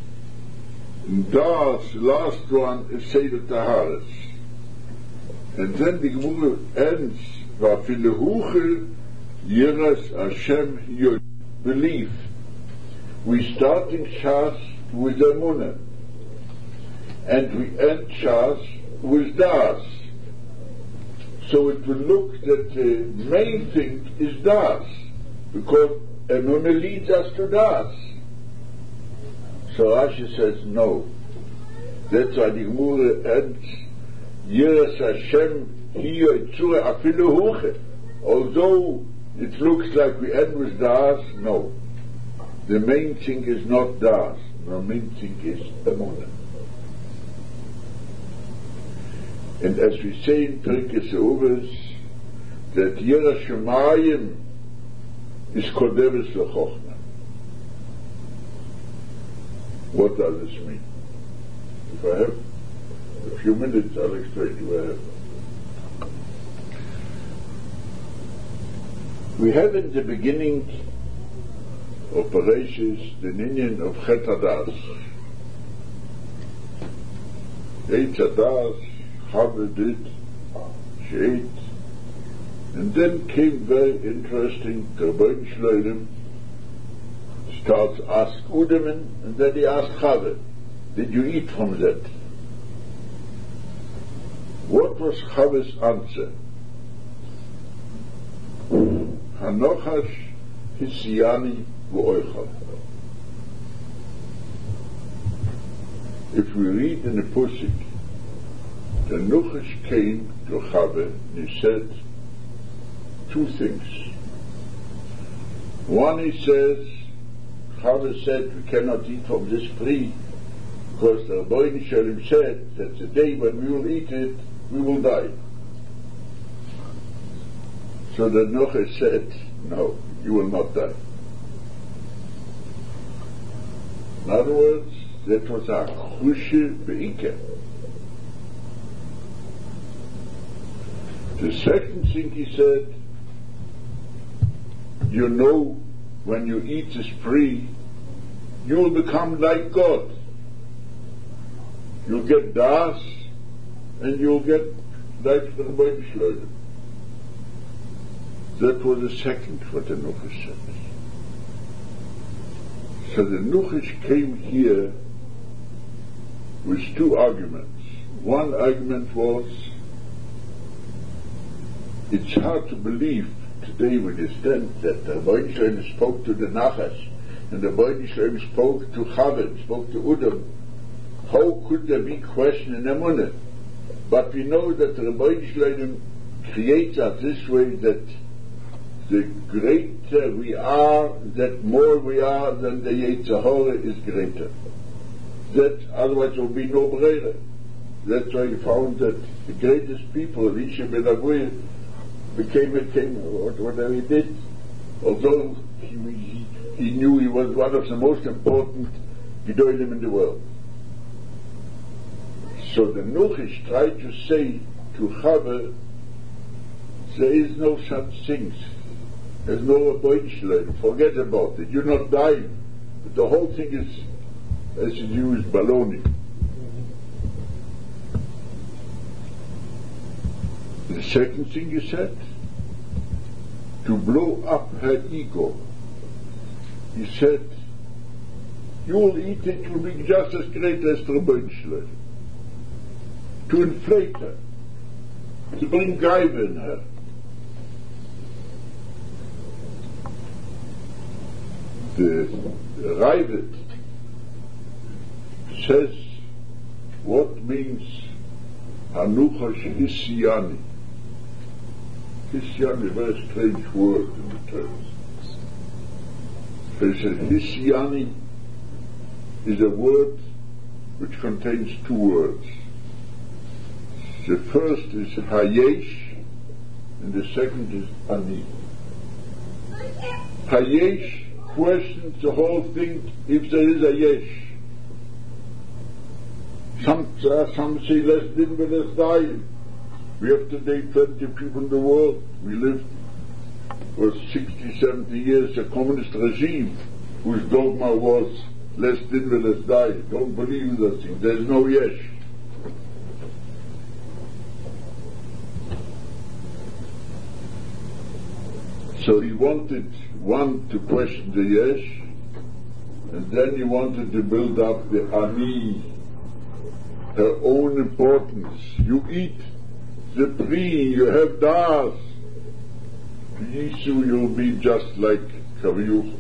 Das last one is Seder Taharas. And then the Gemara ends Vafilehuche Yiras Hashem Yod. Belief. We start in Shas with Emunah, and we end Shas with Das. So it will look that the main thing is Das, because Emunah leads us to Das. So Rashi says no. That's why the Gemara ends Yiras Hashem Hiyo Yitzure Afilu Huche. Although it looks like we end with Das, no. The main thing is not Das. The main thing is Emunah. And as we say in Pirkei Avos, that Yiras Shamayim is Kodeves L'Chochmah. What does this mean? If I have a few minutes, I'll explain to you. We have in the beginning of Parashas the Inyan of Chet Hadas. Eitz Hadas, Chava did, she ate, and then came very interesting, Rabbeinu Shloim starts ask Udemen, and then he asked Chava, did you eat from that? What was Chava's answer? Hanochash Hisiyani V'oichal. If we read in the Pusik, the Nuchash came to Chava and he said, two things. One, he says, Chava said, we cannot eat from this tree because the Rabbeinu Shalom said that the day when we will eat it, we will die. So the Noche said, no, you will not die. In other words, that was a chushe be'ike. The second thing he said, you know, when you eat this tree, you will become like God. You'll get das, and you'll get like the Rebbeinu Shalom. That was the second what the Nuchish said. So the Nuchish came here with two arguments. One argument was, it's hard to believe today when you stand that the Rebbeinu Shalom spoke to the Nachash, and the Rebbeinu Shalom spoke to Chaved, spoke to Udam. How could there be question in Emunah? But we know that the Rebbeinu Shalom creates us this way, that the greater we are, that more we are, than the Yetzer Hara is greater. That otherwise there will be no brainer. That's why he found that the greatest people, Elisha ben Avuya, became a king, or whatever he did. Although he knew he was one of the most important Gedolim in the world. So the Nuchish tried to say to Chava, there is no such things. There's no Rebbeinu Shalom. Forget about it. You're not dying. But the whole thing is, as you use, baloney. The second thing you said, to blow up her ego. He said, you will eat it, you will be just as great as the Rebbeinu Shalom. To inflate her, to bring gaiva in her. The Ravid says what means Hanuchash Hisyani. Hisyani is a very strange word in the terms. He says Hisyani is a word which contains two words. The first is Hayesh and the second is Ani. Hayesh questions the whole thing if there is a yesh. Some say less din but less dying. We have today 20 people in the world. We lived for 60, 70 years a communist regime whose dogma was less din but less dying. Don't believe in that thing. There's no yesh. So he wanted one to question the yesh, and then he wanted to build up the ani, her own importance. You eat the tree, you have das. Yisu, you'll be just like Kaviyuch.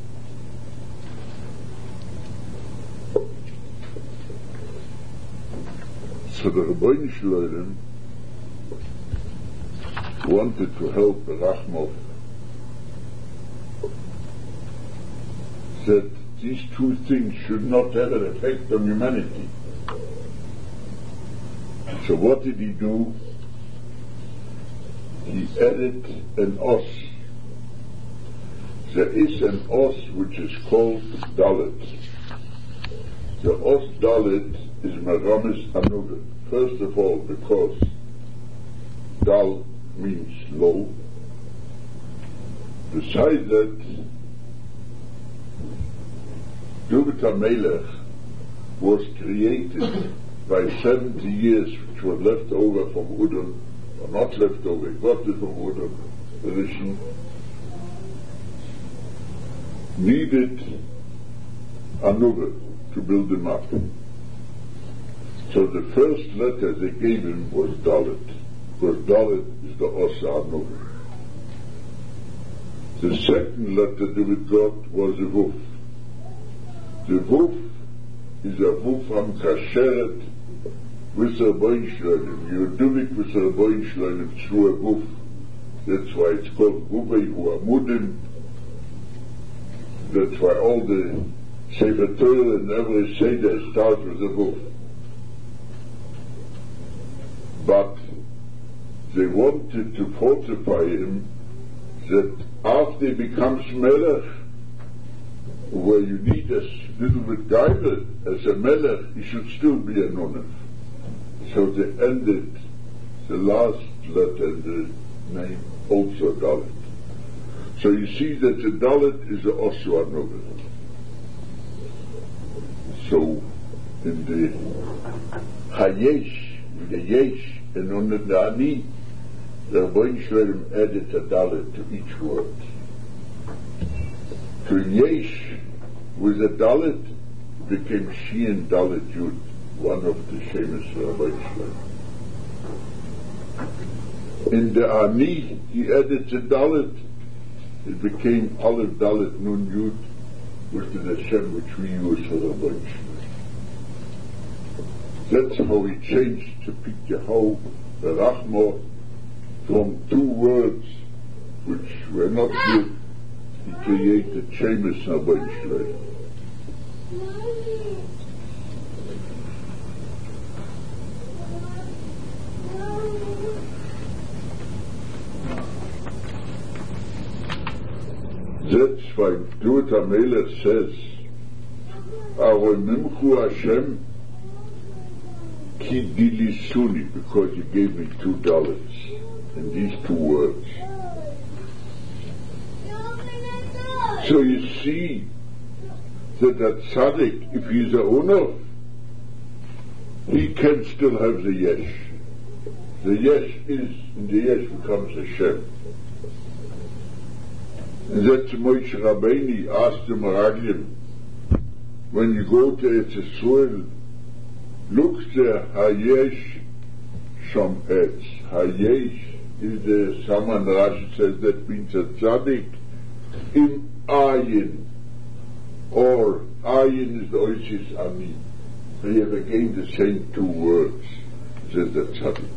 So the Rebbeinu Shalom wanted to help Rachmov, that these two things should not have an effect on humanity. So what did he do? He added an os. There is an os which is called Dalet. The os Dalet is Maramis Anuga. First of all, because Dal means low. Besides that, David HaMelech was created by 70 years which were left over from Udon, or not left over, it got it from Udon, the Rishon, needed Anuga to build him up. So the first letter they gave him was Dalet, because Dalet is the Osa Anuga. The second letter David got was a Vuf. The Vuf is a Vuf from Kasheret with the Rebbeinu Shalom. You're doing with the Rebbeinu Shalom through a Vuf. That's why it's called Huvei Huamudim. That's why all the Sefer Torah and every Seder starts with a Vuf. But they wanted to fortify him that after he becomes Melech, where you need a little bit guided as a Melech, he should still be a Nonef. So they ended the last letter in the name also Dalet. So you see that the Dalet is the Osua Nobel. So in the Hayesh, in the Yesh, and on the Ani, the Rebbeinu Shalom added a Dalet to each word. To Yesh, with a Dalet, became Shein Dalet Yud, one of the Shemus Rebbeinu Shalom. In the Ani, he added the Dalet. It became Aleph Dalet Nun Yud, which is the Shem which we use for the Rebbeinu Shalom. That's how he changed to pick Yehow, the Rachmo, from two words which were not good. He created Shemus Rebbeinu Shalom. That's why Duat HaMelech says, Aromimchu Hashem ki dilisuni, because you gave me $2 in these two words. So you see that tzaddik, if he's a owner, he can still have the yesh. The yesh is, and the yesh becomes a Shem. And that's Moshe Rabbeinu asked the Meraglim, when you go to Eretz Yisrael, look there, Hayesh Shom Etz. Hayesh is the, someone Rashi says that means a tzaddik, im ayin, or ayin is the oisis ani. They have again the same two words, says the tzaddik.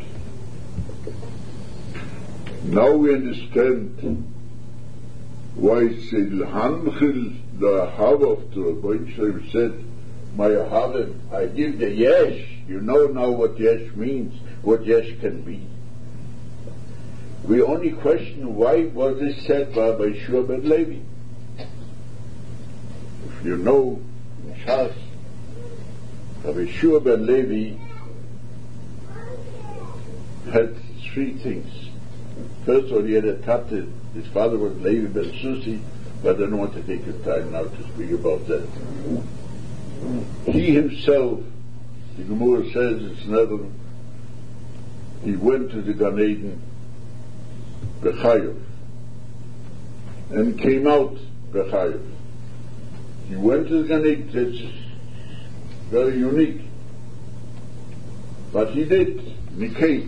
Now we understand why Silhanchil, the Havav to Rebbeinu Shalom said, my Havav, I give the yesh. You know now what yesh means, what yesh can be. We only question why was this said by Yeshua ben Levi. If you know in Shas, Yeshua ben Levi had three things. First of all, he had a tate. His father was Levi ben Susi, but I don't want to take the time now to speak about that. He himself, the Gemara says it's never, he went to the Gan Eden Bechayev and came out Bechayev. He went to the Gan Eden, it's very unique. But he did, he came.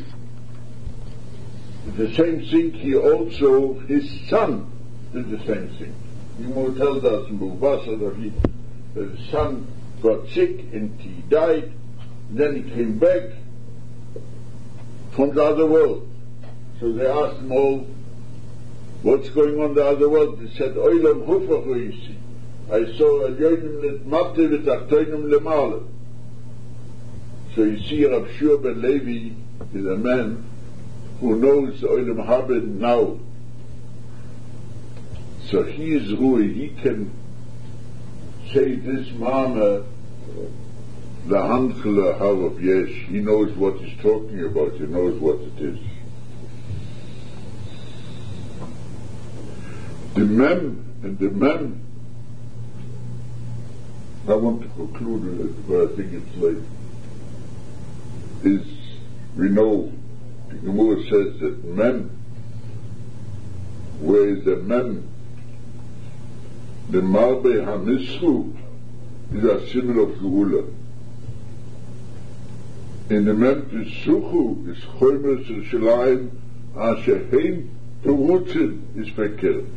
The same thing, he also, his son did the same thing. You will tell us in Buvasa that his son got sick and he died, and then he came back from the other world. So they asked him all, what's going on in the other world? He said, Oilam Hufachu Yisi. I saw Elyonim Letmate V'Tachtonim Lemale. So you see, Rav Shua ben Levi is a man who knows Olam Haba now. So he is Rui, he can say this Mama, the Hanchela Havav Yesh, he knows what he's talking about, he knows what it is. The Mem, I want to conclude with it, but I think it's late, is, we know, the Gemara says that Mem, where is the Mem? The Marbe HaMisru is a symbol of Geula. In the Mem Pesuchu is Chomer Yerushalayim Asheheim Perutzin is verkehrt.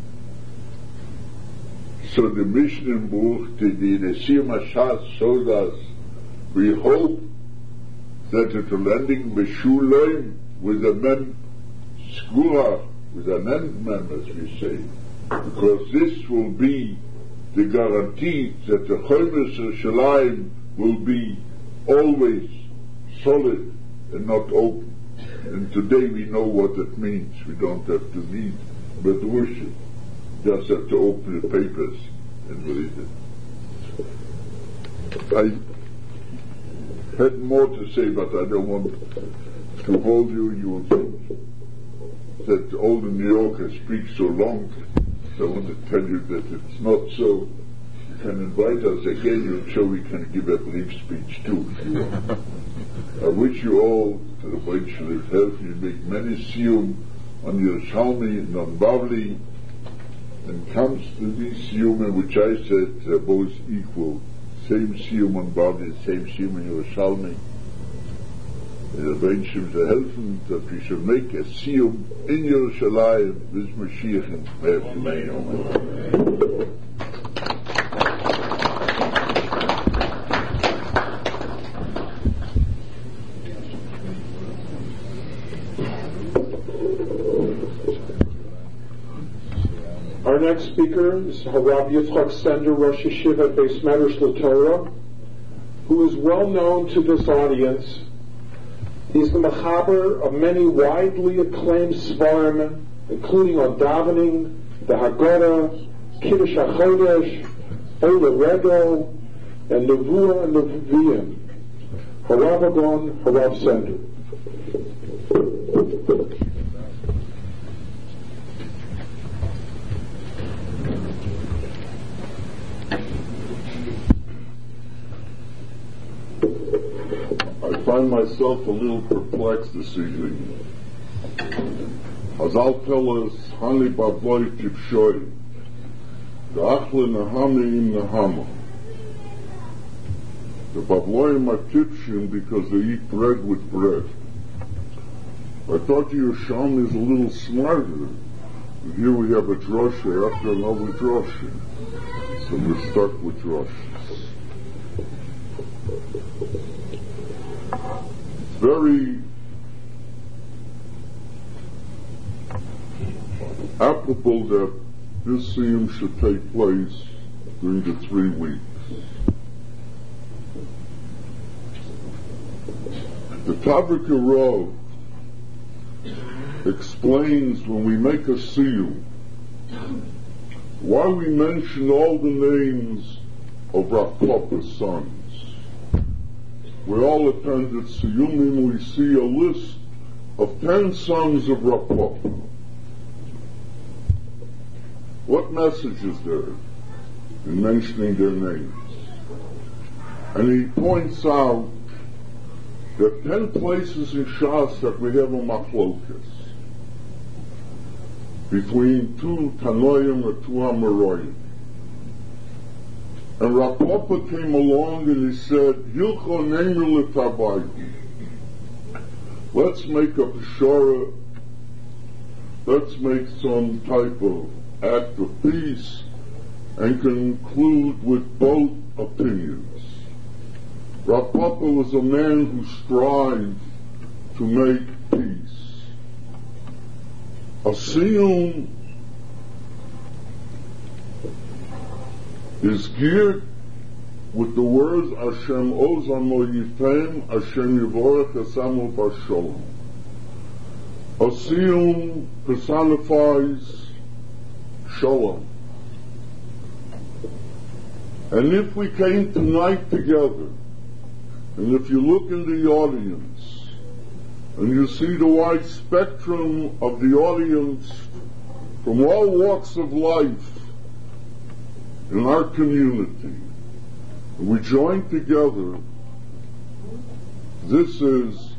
So the Mishnah Buch, the Nesir Mashas shows us, we hope that the landing Beshuloim with the Mem Skura with an endman, as we say, because this will be the guarantee that the Chodesh Yerushalayim will be always solid and not open. And today we know what it means. We don't have to read Medrushim, just have to open the papers and read it. I had more to say, but I don't want to hold you. You will think that all the New Yorkers speak so long. I want to tell you that it's not so. You can invite us again, you'll show we can give a brief speech too, if you want. I wish you all, to the Beit Shel health, you make many siyum on Yerushalmi and on Bavli, and comes to these siyum in which I said they're both equal. Same siyum on Bavli, same siyum in Yerushalmi. The Beit Shel helfen that we should make a siyum in Yerushalayim with Mashiach. Our next speaker is Harav Yitzchak Sender, Rosh Yeshiva Beis Medrash LaTorah, who is well known to this audience. He's the mechaber of many widely acclaimed svarim, including on davening, the Haggadah, Kiddush HaChodesh, Ola Rego, and Nevuah and Nevi'im. Harav Agon, Harav Sender. I find myself a little perplexed this evening. Hazal tell us, Hani Bavloi Tifshoi, the Achle Nahami in Nahama. The Bavloim are Tifshim because they eat bread with bread. I thought the Yerushalmi is a little smarter. But here we have a drosha after another drosha. So we're stuck with drosha. Very apropos that this siyum should take place during the 3 weeks. The Tavrik Rav explains when we make a siyum why we mention all the names of Rav Papa's sons. We all attended siyumim, we see a list of 10 sons of Rav Papa. What message is there in mentioning their names? And he points out that 10 places in Shas that we have a machlokas between 2 Tanoim or 2 Amoraim. And Rav Papa came along and he said, Hilcho Neimer L'Tabayim. Let's make a Peshara, let's make some type of act of peace and conclude with both opinions. Rav Papa was a man who strived to make peace. A siyum is geared with the words Hashem Oz Amo Yifem, Hashem Yivorech Esamu Basholom. A siyum personifies Shalom. And if we came tonight together, and if you look in the audience, and you see the wide spectrum of the audience from all walks of life in our community, and we join together, this is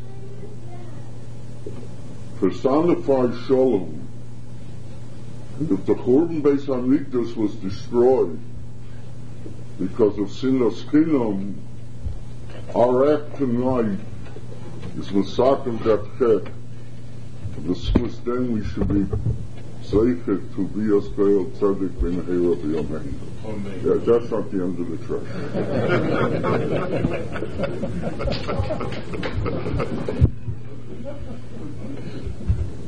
personified Shalom. And if the Churban Beis Hamikdash was destroyed because of Sinas Chinam, our act tonight is Masakim Gatchet. This then we should be Zeichet to be as Be'el Tzedek Ben Hera B'Yamein. Yeah, that's not the end of the track.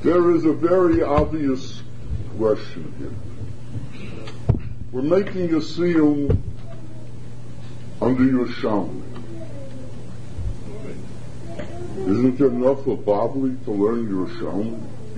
There is a very obvious question here. We're making a siyum under Yerushalmi. Isn't there enough of Bavli to learn Yerushalmi?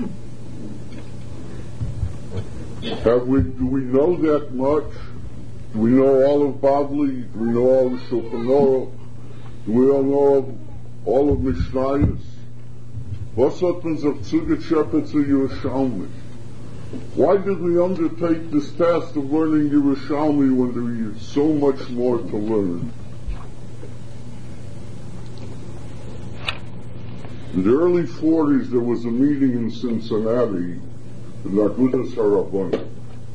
Do we know that much? Do we know all of Bavli? Do we know all of Shulchan Aruch? Do we know all of Mishnayos? Was happens of Zugat Shepard to Yerushalmi? Why did we undertake this task of learning Yerushalmi when there is so much more to learn? In the early 40s, there was a meeting in Cincinnati, the Agudas HaRabbanim.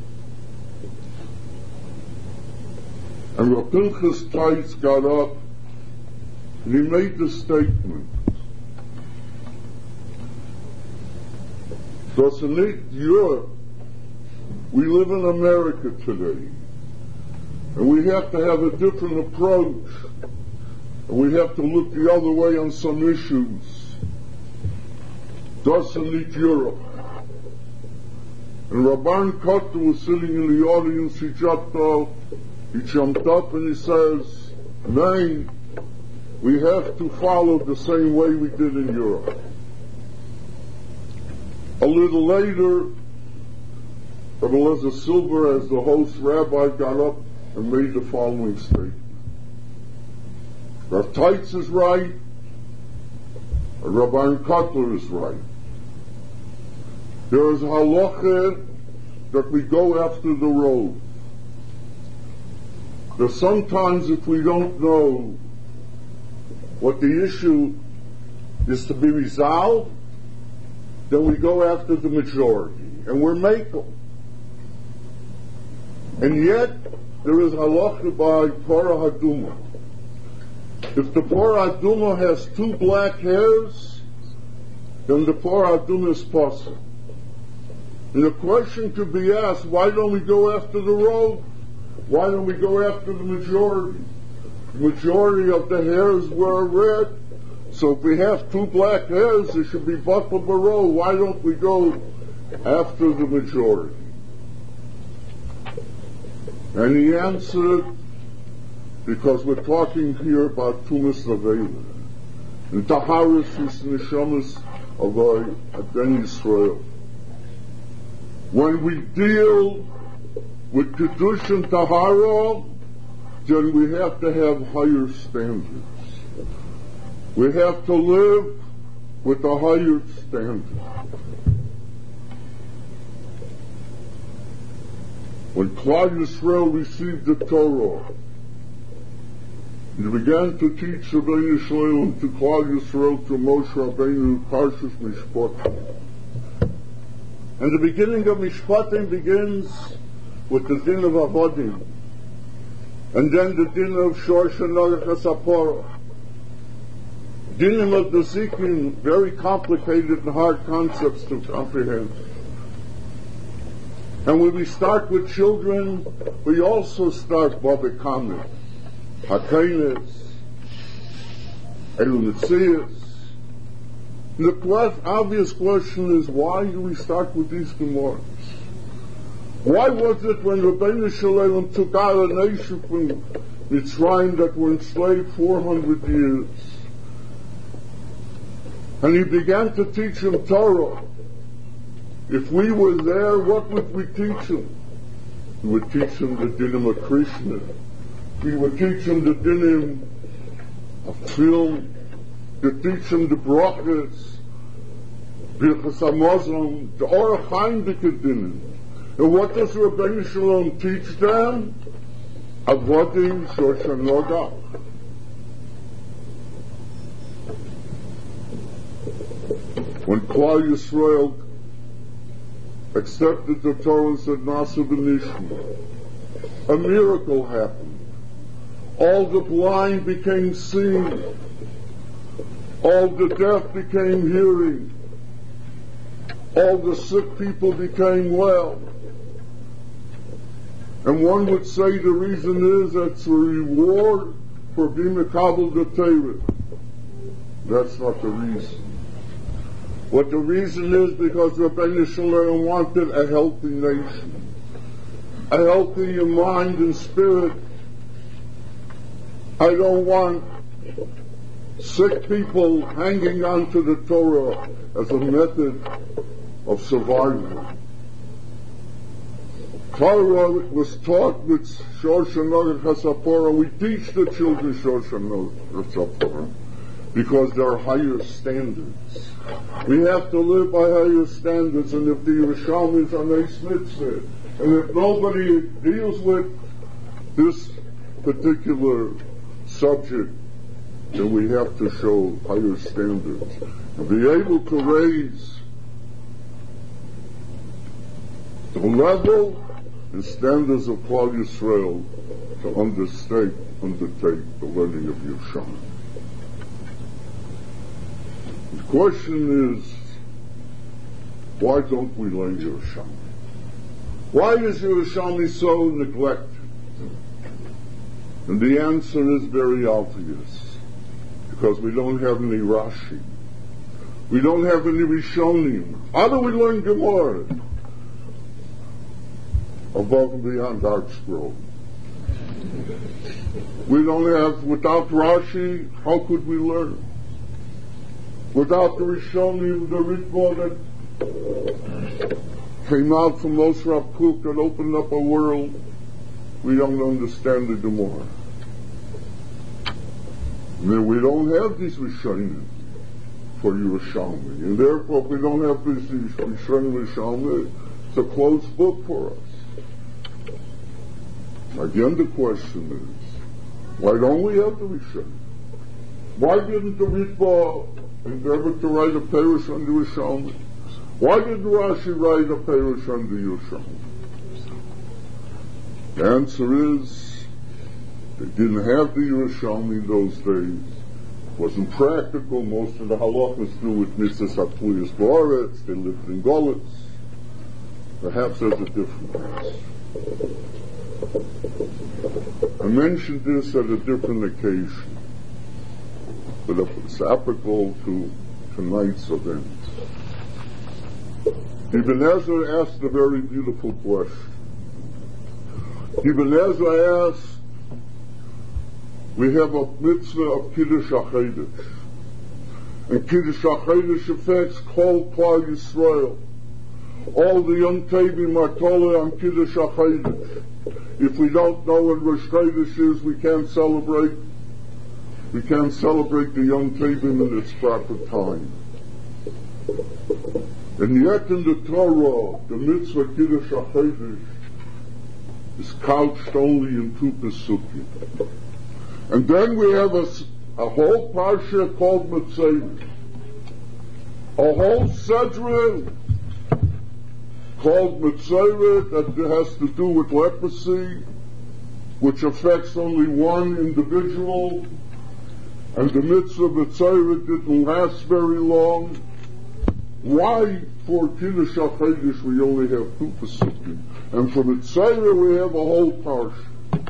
And Rav Pinchas Teitz got up and he made the statement, because in Europe, we live in America today, and we have to have a different approach, and we have to look the other way on some issues. Das in Europe. And Rabban Kotter was sitting in the audience, he jumped up and he says, "Nein, we have to follow the same way we did in Europe." A little later, Rabbi Eliezer Silver, as the host rabbi, got up and made the following statement. Rav Teitz is right, and Rabban Kotler is right. There is halacha that we go after the road. That sometimes if we don't know what the issue is to be resolved, then we go after the majority, and we're makel. And yet, there is halacha by Parah Haduma. If the Parah Haduma has 2 black hairs, then the Parah Haduma is possible. And the question could be asked, why don't we go after the road? Why don't we go after the majority? The majority of the hairs were red. So if we have 2 black hairs, there should be Batal Baro. Why don't we go after the majority? And he answered, because we're talking here about Tumas Avela, and Taharis is Neshamas of Aden Yisrael. When we deal with Kiddush and Tahara, then we have to have higher standards. We have to live with a higher standard. When Klal Yisrael received the Torah, he began to teach Rabbeinu Shalom to Klal Yisrael to Moshe Rabbeinu Parshas Mishpatim. And the beginning of Mishpatim begins with the din of Avodim, and then the din of Shorsh and Norach HaSapora. Dinim of the Zikin, very complicated and hard concepts to comprehend. And when we start with children, we also start Babekamis, Hakenes, Elunitzias. The obvious question is, why do we start with these Gemaras? Why was it when Rabbeinu Shalom took out a nation from Mitzrayim that were enslaved 400 years, and he began to teach them Torah? If we were there, what would we teach them? We would teach them the dinim of Krishna. We would teach them the dinim of Tefillah. We would teach them the brachas, Birchas HaMazon, the Orach Chaim dinim. And what does Rabbeinu Shalom teach them? Avodim Shoshan Norach. When Klal Yisrael accepted the Torah and said, Nasa v'nishma, a miracle happened. All the blind became seeing. All the deaf became hearing. All the sick people became well. And one would say the reason is that's a reward for being a Kabbalah the Torah. That's not the reason. What the reason is because Rabbeinu Shalom wanted a healthy nation, a healthy mind and spirit. I don't want sick people hanging on to the Torah as a method of survival. Torah was taught with Shoshan Chasapora. We teach the children Shoshan Chasapora because there are higher standards. We have to live by higher standards, and if the Yerushalmis are Neis Mitzvah, and if nobody deals with this particular subject, then we have to show higher standards and be able to raise the level and standards of Klal Yisrael to undertake the learning of Yerushalmi. The question is, why don't we learn Yerushalmi? Why is Yerushalmi so neglected? And the answer is very obvious. Because we don't have any Rashi. We don't have any Rishonim. How do we learn Gemara? Above and beyond Art Scroll. We don't have, without Rashi, how could we learn? Without the Rishonim, the Ritva that came out from Moshe Rav Kook that opened up a world, we don't understand the Gemara. And we don't have these Rishonim for Yerushalmi, and therefore if we don't have these Rishonim Yerushalmi, it's a closed book for us. Again, the question is, why don't we have the Rishonim? Why didn't the Ritva endeavor to write a Perush on the Yerushalmi? Why did Rashi write a Perush on the Yerushalmi? The answer is, they didn't have the Yerushalmi in those days. It wasn't practical. Most of the halachas do with mitzvahs hatluyas ba'aretz. They lived in Golitz. Perhaps there's a difference. I mentioned this at a different occasion, but it's applicable to tonight's event. Ibn Ezra asked a very beautiful question. Ibn Ezra asked, we have a mitzvah of Kiddush HaChodesh, and Kiddush HaChodesh affects Kol Klal Yisrael. All the Yom Tovim are told on Kiddush HaChodesh. If we don't know when Rosh Chodesh is, we can't celebrate. We can't celebrate the Yom Tovim in its proper time. And yet in the Torah, the mitzvah Kiddush HaChodesh is couched only in 2 pesukim. And then we have a whole parsha called Mitzvah, a whole sedra called Mitzvah that has to do with leprosy, which affects only one individual, and the mitzvah Mitzvah didn't last very long. Why for Kiddush HaChodesh we only have 2 pesukim, and for Mitzvah we have a whole parsha?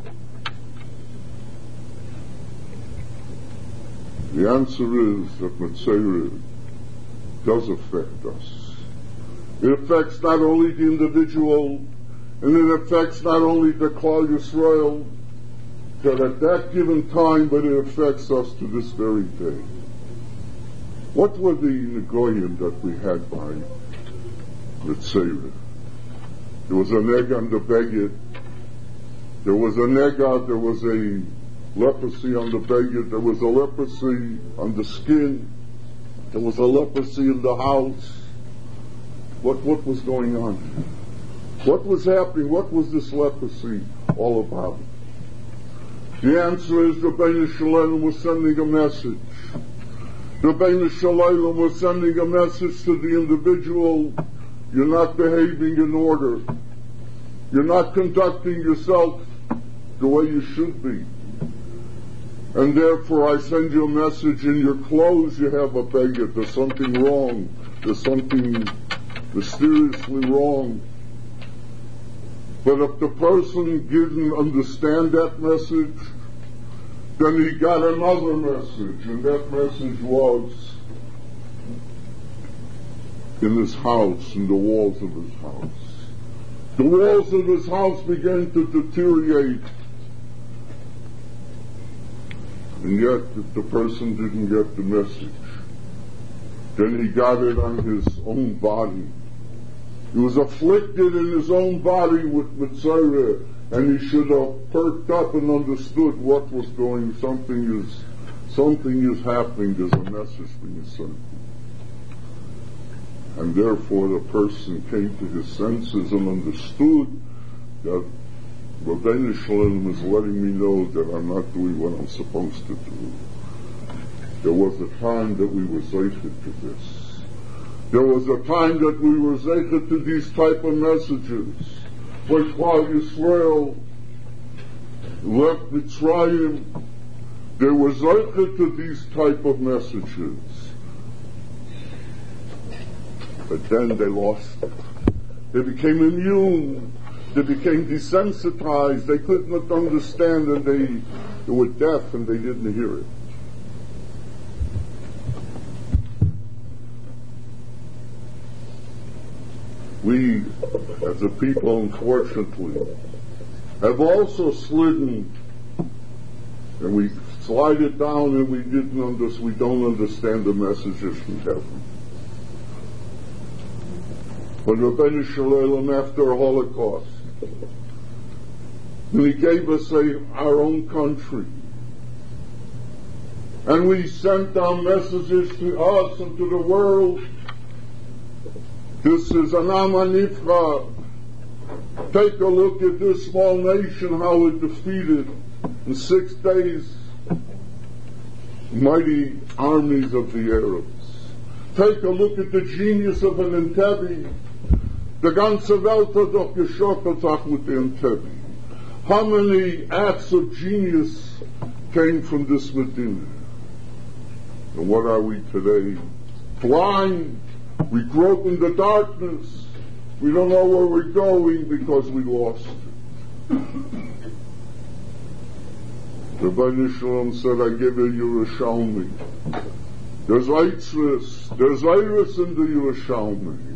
The answer is that Mitzvah does affect us. It affects not only the individual, and it affects not only the Klal Yisrael, that at that given time, but it affects us to this very day. What were the Negoyim that we had by Mitzvah? There was a neg on the beged. There was a negad, there was a leprosy on the beged, there was a leprosy on the skin, there was a leprosy in the house. What was going on? What was happening? What was this leprosy all about? The answer is Rabbeinu Shalom was sending a message. Rabbeinu Shalom was sending a message to the individual: you're not behaving in order. You're not conducting yourself the way you should be. And therefore I send you a message: in your clothes you have a beged. There's something wrong. There's something mysteriously wrong. But if the person didn't understand that message, then he got another message, and that message was, in his house, in the walls of his house. The walls of his house began to deteriorate, and yet the person didn't get the message. Then he got it on his own body. He was afflicted in his own body with Mitzvah, and he should have perked up and understood what was going. Something is happening. There's a message being sent. And therefore the person came to his senses and understood that Rabbeinu Shalom is letting me know that I'm not doing what I'm supposed to do. There was a time that we were zeichet to this. There was a time that we were zeichet to these type of messages. When Klal Yisrael left Mitzrayim, they were zeichet to these type of messages. But then they lost it. They became immune. They became desensitized. They could not understand, and they were deaf and they didn't hear it. We, as a people, unfortunately, have also slidden, and we slided down, and we don't understand the messages from heaven. When Rabbeinu Shalom, after Holocaust, and he gave us our own country, and we sent down messages to us and to the world. This is an Am HaNifra. Take a look at this small nation, how it defeated in 6 days mighty armies of the Arabs. Take a look at the genius of an Entebbe. The ganze Welt hat doch geschockelt mit the Entebbe. How many acts of genius came from this Medina? And what are we today? Blind. We grope in the darkness. We don't know where we're going because we lost it. Rabbeinu Shalom said, I give you Yerushalmi. There's Iris in the Yerushalmi.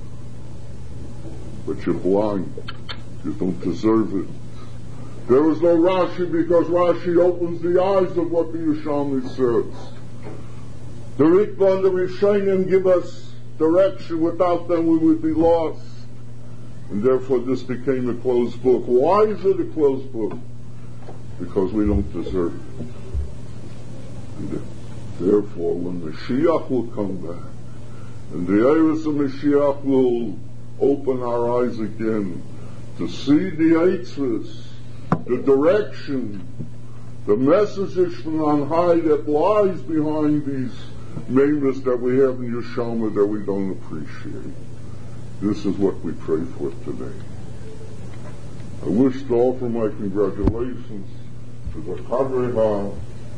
But you're blind. You don't deserve it. There is no Rashi because Rashi opens the eyes of what the Yerushalmi says. The Ritva and the Rishonim give us direction. Without them we would be lost. And therefore this became a closed book. Why is it a closed book? Because we don't deserve it. And therefore when Mashiach will come back, and the Eretz of Mashiach will open our eyes again to see the Eitzvahs, the direction, the messages from on high that lies behind these names that we have in Yerushalmi that we don't appreciate. This is what we pray for today. I wish to offer my congratulations to the Kadrei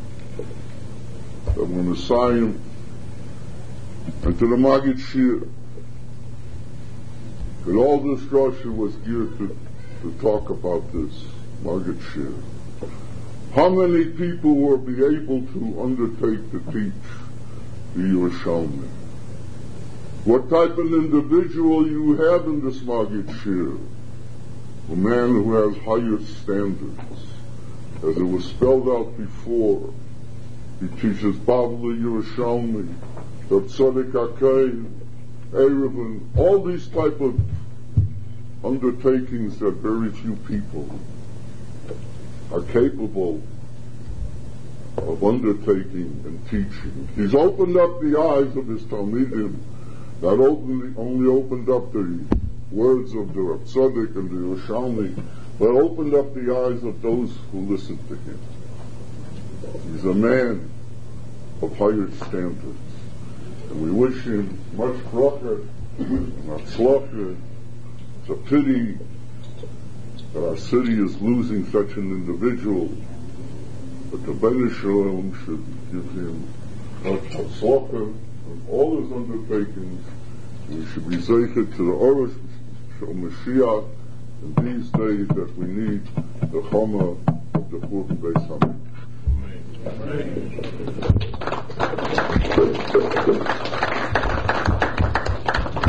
the Messiah, and to the Maggid Shir. And all this drasha was geared to talk about this Maggid Shir. How many people will be able to undertake to teach the Yerushalmi? What type of individual you have in this Maggid Shir? A man who has higher standards. As it was spelled out before, he teaches Bavli, Yerushalmi, the Tzaddik HaKein, Erevin, all these type of undertakings that very few people are capable of undertaking and teaching. He's opened up the eyes of his Talmidim, not only opened up the words of the Rav Tzaddik and the Yerushalmi, but opened up the eyes of those who listen to him. He's a man of higher standards. And we wish him much bracha and hatzlacha. It's a pity that our city is losing such an individual, but the Bnei Shalom should give him hatzlacha and all his undertakings. We should be zeichet to the Oresh Shel Mashiach in these days that we need the Chama of the Churban Beis Hamikdash. Amen.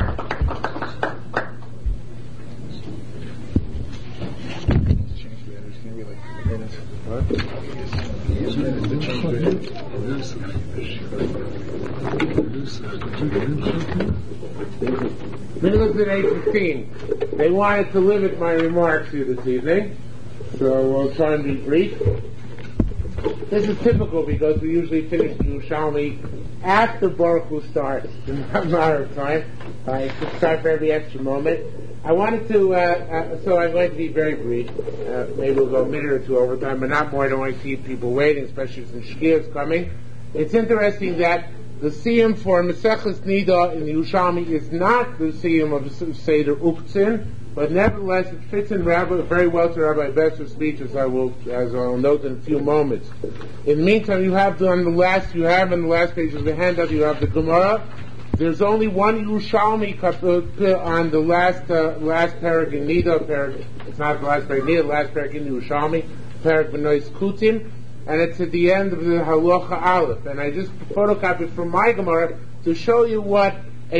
Minutes at 8:15. They wanted to limit my remarks here this evening, so I'll try and be brief. This is typical because we usually finish the Yerushalmi after Baruch Hu starts. In a matter of time, I could start for every extra moment. I wanted to, so I'm going to be very brief. Maybe we'll go a minute or two over time, but not more. I don't want to keep people waiting, especially since Shkia is coming. It's interesting that the siyum for Maseches Nida in the Yerushalmi is not the siyum of Seder Uktzin, but nevertheless it fits in very well to Rabbi Besser's speech, as I'll note in a few moments. In the meantime, you have on the last page of the handout, you have the Gemara. There's only one Yerushalmi on the last parak in Nida. It's not the last parak in Nida, the last parak in Yerushalmi, parak B'nois Kutim, and it's at the end of the Halacha Aleph. And I just photocopied from my Gemara to show you what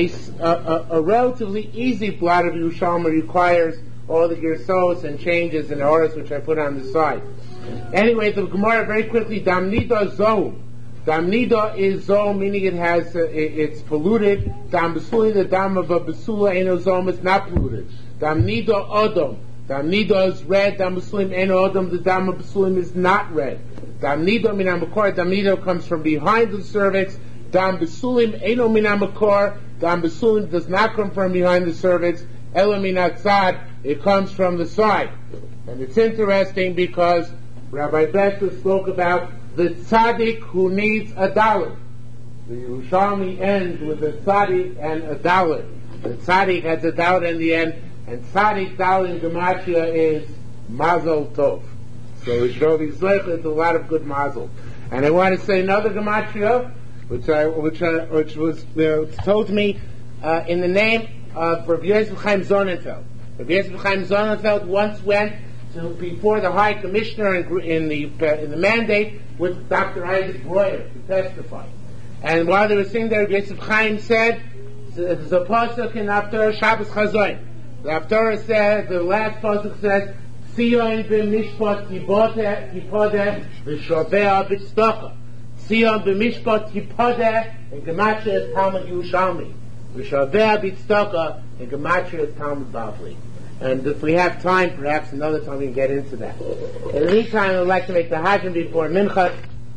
a relatively easy plot of Yerushalmi requires, all the gersos and changes and orders which I put on the side. Anyway, the Gemara very quickly, Dam Nida Zo. Dam Nida is Zo, meaning it's polluted. Dam Besuli, the Dam of a Besula Eno Zom is not polluted. Dam Nida Odom. Dam Nida is red. Dam Besulim Eno Odom, the Dam of Besulim is not red. Dam Nida Minamakor, Dam Nida comes from behind the cervix. Dam Besulim Eno Minamakor, Dam Besulim does not come from behind the cervix. Elo Minatzad, it comes from the side. And it's interesting because Rabbi Besser spoke about the tzaddik who needs a dalet. The Yerushalmi ends with a tzaddik and a dalet. The tzaddik has a dalet in the end, and tzaddik dalet in Gematria is Mazel Tov. So it's a lot of good mazel. And I want to say another Gematria, which was told to me in the name of Rabbi Yosef Chaim Sonnenfeld. Rabbi Yosef Chaim Sonnenfeld once went before the High Commissioner in the mandate with Dr. Isaac Breuer to testify. And while they were sitting there, Yosef Chaim said, there's a pasuk in Haftarah Shabbos Chazoin. The Haftarah said, the last pasuk says, Tzion b'mishpat tipodeh v'shoveh b'tzedakah. Tzion b'mishpat tipodeh, in Gematria is Talmud Yerushalmi. V'shoveh b'tzedakah, in Gematria is Talmud Bavli. And if we have time, perhaps another time we can get into that. In the meantime, I would like to make the Hajjim before Mincha.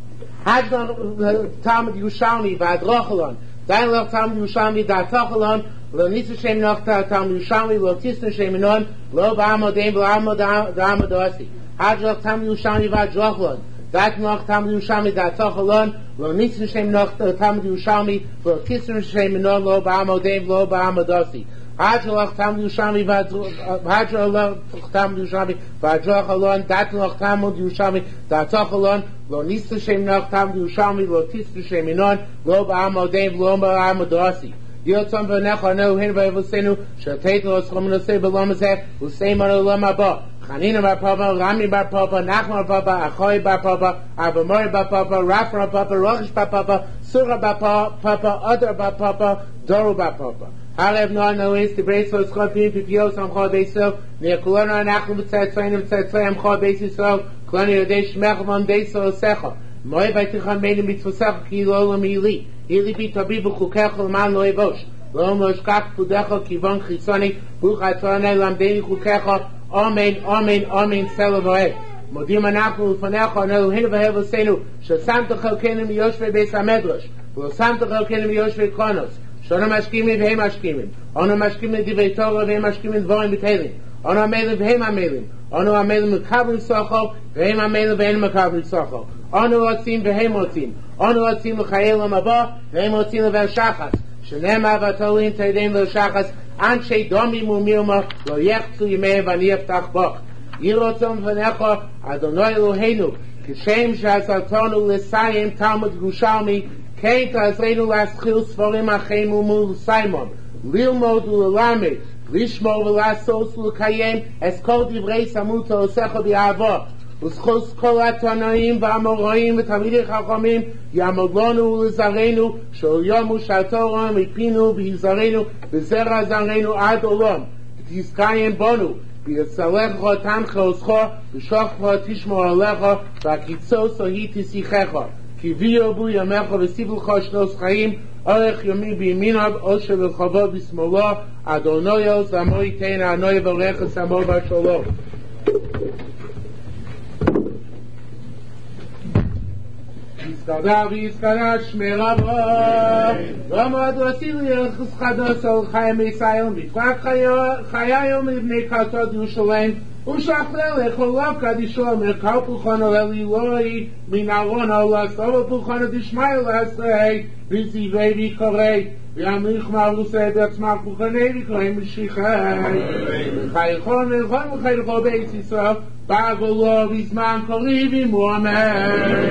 Hajjim Talmud Yerushalmi v'adrochalon. Dain loch Talmud Yerushalmi da'atochalon. Lo nitzu shem noch Talmud Yerushalmi. Lo tisnu shem inon. Lo ba'amodein ba'amodosi. Hajjim loch Talmud Yerushalmi v'adrochalon. Dain loch Talmud Yerushalmi da'atochalon. Lo nitzu shem noch Talmud Yerushalmi. Lo tisnu shem inon. Lo ba'amodein ba'amodosi. Hajjalach Talmud Yerushalmi v'adrochalon, Datlach Talmud Yerushalmi v'adrochalon, Lo Nista Shem Nach Talmud Yerushalmi, Lo Tistu Shem Inon, Lo Ba'amodein, Lo Ba'amodosi. Yotzam v'necha no hin v'evosenu, Shateit lo schom nosei b'lom hazeh, Usei mano l'om haba. Chanina bar Papa, Rami bar Papa, Nachman bar Papa, Achoi bar Papa, Avamori bar Papa, Rafa bar Papa, Rochish bar Papa, Surah bar Papa, Adar bar Papa, Doru bar Papa. Halev no is the brace for Scorpion, Pipios, on Chol Beso, near Kulona and Achim, Tzayim, Chol Beso, Kloni Yodesh, Mecham, Beso, Secha. Moe by Tichon made him mitzvosech, Ki Lolam Ili. Ili be Tabibu Kukechel, Man Loevosh. Loam Shkak, Pudecho, Kivon Chisoni, Buchatzone, Lamdeni Kukecha, Amen, Amen, Amen, Selavoe. Modim Anachu, Fanecha, no Hinvahevo Senu, Shasanta Chelkenim Yoshve Beis Hamedrosh, Santa Chelkenim Yoshve Kronos. Shona mashkimin v'hem mashkimin. Ono mashkimin divrei Torah v'hem mashkimin dvorim b'telim. Ono amelim v'hem amelim. Ono amelim mekabel socho v'hem amelim v'hem mekabel socho. Ono otzim v'hem otzim. Ono otzim l'chayelam haba v'hem otzim l'vel shachas. Shenema v'atolim teidem l'vel shachas. Anshei domi mu'mirma lo yechzu yimei v'aniyaftach boch. Yirotzom v'necha Adonai Eloheinu. Kishem sh'asatonu l'sayim Talmud Yerushalmi. Kein Tazreinu Laschil Sforim Achemu Mul Simon Lilmod Ulalamed Lishmo Velasos Lukayem Es Kol Divrei Samuto Osecha B'Ava Uschos Kol Atanaim V'Amoraim V'Tamidei Chachamim Yamodlonu Ulizarenu Shol Yomu Shaltoram Ipinu V'Yizarenu V'Zera Zarenu Ad Olam V'Yizkayem Bonu ויצלחו תנחוסך ושוכך תשמור עליך והקיצוס היא תשיחך כי ביו בו ימך וסיבלך שנות חיים אורך יומי בימיניו אושר וחבו בשמאלו אדוני סמו ייתן אדוני יברך סמו בשלום יסקדה ויסקדה שמי רבו ועמד ועשי לי יחס חדוס על חיים ישראל מתפק חיי מבני קלטות ירושלים ושחרר לכולו קדישו מרכב פולחון על אלילוי מן ארון על הסוף פולחון דשמי לעשי וזיבי ויקורי וימליך מערוסי בעצמך פולחוני ויקורי משיחי וחייכון מלכון וחייכו בית ישראל בעגולו בזמן קורי ומואמן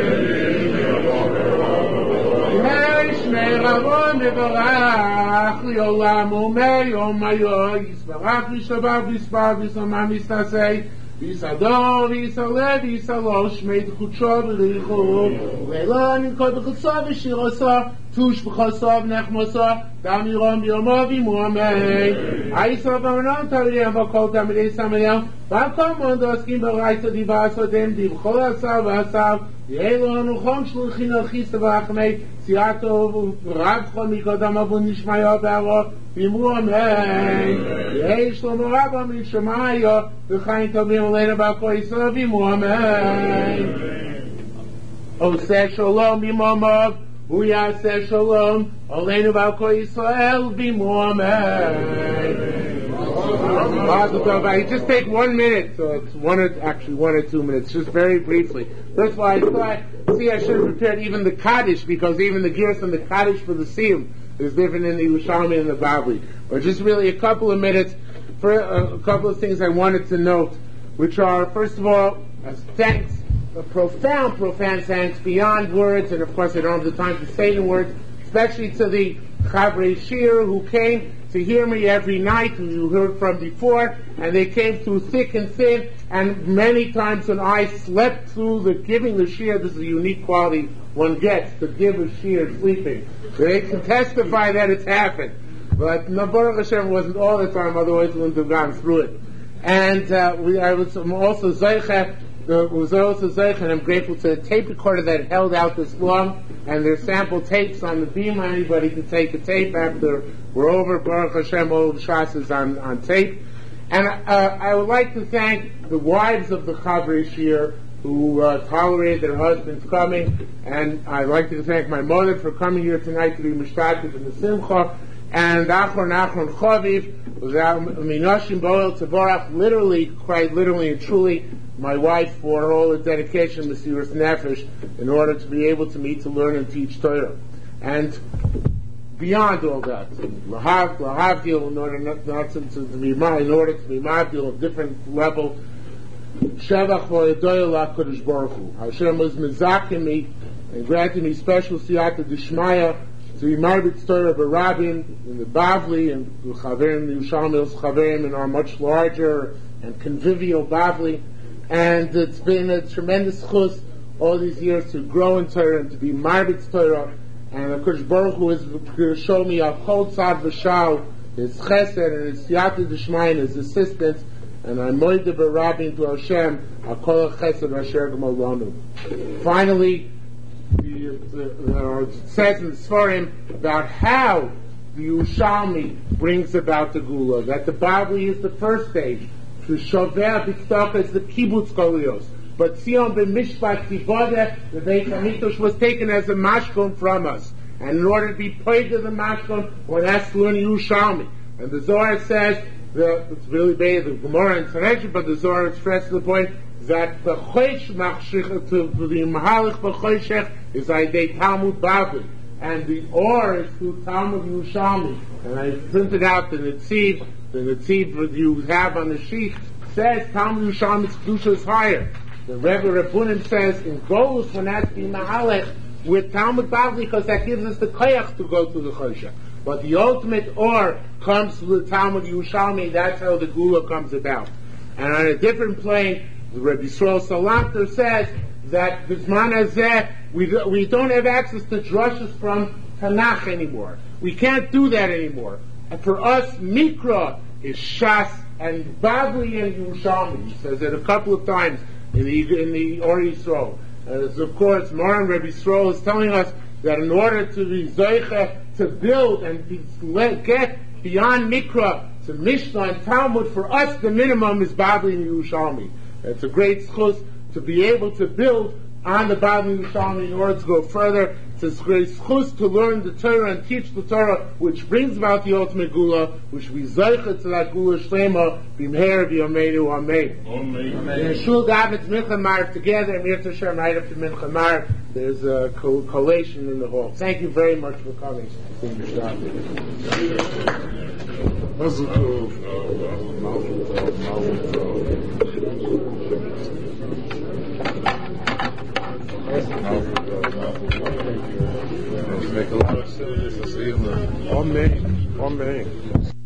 שמי רבו מברך לעולם ומיום היום יסברך וישתבח ויסבר ויסומם ויסתעשי ויסעדו ויסעלה ויסעלו שמי תחודשו וריחו ולא ננקוד בחוצו ושירוסו תוש בחוסו ונחמוסו דם ירום ביומו וימומי היסו ואמנון תריהם וכל תלמידי סמליהו והכל מאוד עוסקים ברייסו דיבה הסודם דיבכל עשר ועשר יהיה לו נוחום שלוחין על חיסו ורחמי ציאתו ורב כל מקודם אבו נשמעו בערו וימרו אמן יהיה שלמה רבו משמעו וחיים טובים עלינו בעקו ישראל וימרו אמן עושה שלום במומוב הוא יעשה שלום עלינו בעקו ישראל וימרו אמן I just take 1 minute, so it's 1 or 2 minutes, just very briefly. First of all, I thought, I should have prepared even the Kaddish, because even the Girs and the Kaddish for the Siyum is different in the Yerushalmi and the Bavli. But just really a couple of minutes for a couple of things I wanted to note, which are, first of all, thanks, a profound thanks beyond words, and of course I don't have the time to say the words, especially to the Chavrei Shir who came to hear me every night, who you heard from before, and they came through thick and thin, and many times when I slept through the giving the shir, this is a unique quality one gets, to give a shir sleeping. They can testify that it's happened. But Baruch Hashem wasn't all the time, otherwise we wouldn't have gone through it. And I was also Zeicha, and I'm grateful to the tape recorder that held out this long, and there's sample tapes on the beam. Anybody can take a tape after we're over. Baruch Hashem, all the Shas is on tape. And I would like to thank the wives of the Chavrei Shir who tolerated their husbands coming, and I'd like to thank my mother for coming here tonight to be Mishtatif in the Simcha, and Achron Chaviv, Minashim Boel Tzavorach, literally, quite literally and truly, my wife for all the dedication, Mesiras Nefesh, in order to be able to meet, to learn, and teach Torah. And beyond all that, Lahavdil, in order not to be Mavdil, a different level, Shevach V'Yadoyel HaKadosh Baruch Hu. Hashem was mezakim me and granted me special siyata d'shmaya to be marbit Torah b'Rabin in the Bavli and the Chaverim, the Yerushalmi's Chaverim, and our much larger and convivial Bavli. And it's been a tremendous chus all these years to grow in Torah and to be marbit Torah. And of course Baruch Hu is going to show me a whole tzad v'shal, his chesed and his siyata d'shmaya and his assistance. And I'm moide b'Rabin to Hashem, HaKol HaChesed Asher G'molonu. Finally, it says in the Sfarim about how the Yerushalmi brings about the Gula, that the Bavli is the first stage, to Shoveh B'Tztach is the Kibbutz Golios, but Tzion B'Mishpat Tibodeh, the Beit HaMikdash, was taken as a mashkon from us, and in order to be paid to the mashkon, one has to learn Yerushalmi. And the Zohar says, it's really bad, the Gemara and Sanhedrin, but the Zohar stresses the point that the Chosh Machshich, to the Mahalich B'Choshech, is Aidei Talmud Bavli, and the Or is through Talmud Yerushalmi. And I printed out the Netziv that you have on the sheet says Talmud Yerushalmi's Kedusha is higher. The Rebbe Rabbunim says in Golus one has to be Mahalech with Talmud Bavli because that gives us the koyach to go to the Choshech. But the ultimate Or comes through the Talmud Yerushalmi. That's how the Gula comes about. And on a different plane, the Rebbe Yisrael Salanter says that B'zman Hazeh, we don't have access to drushes from Tanakh anymore. We can't do that anymore. And for us, Mikra is Shas and Bavli and Yerushalmi. He says it a couple of times in the Or Yisrael. Of course, Moran Rebbe Yisrael is telling us that in order to be Zoicha, to build and get beyond Mikra to Mishnah and Talmud, for us the minimum is Bavli and Yerushalmi. It's a great schus to be able to build on the Bavli and Yerushalmi in order to go further. It's a great schus to learn the Torah and teach the Torah, which brings about the ultimate Gula, which we Zoicha to that Gula Shlema, B'mher B'yomeinu Amen. In Shul David's Mincha Marv together, and Mir Tashem right after Mincha Marv, there's a collation in the hall. Thank you very much for coming. Make a lot of sense. Amen. Amen.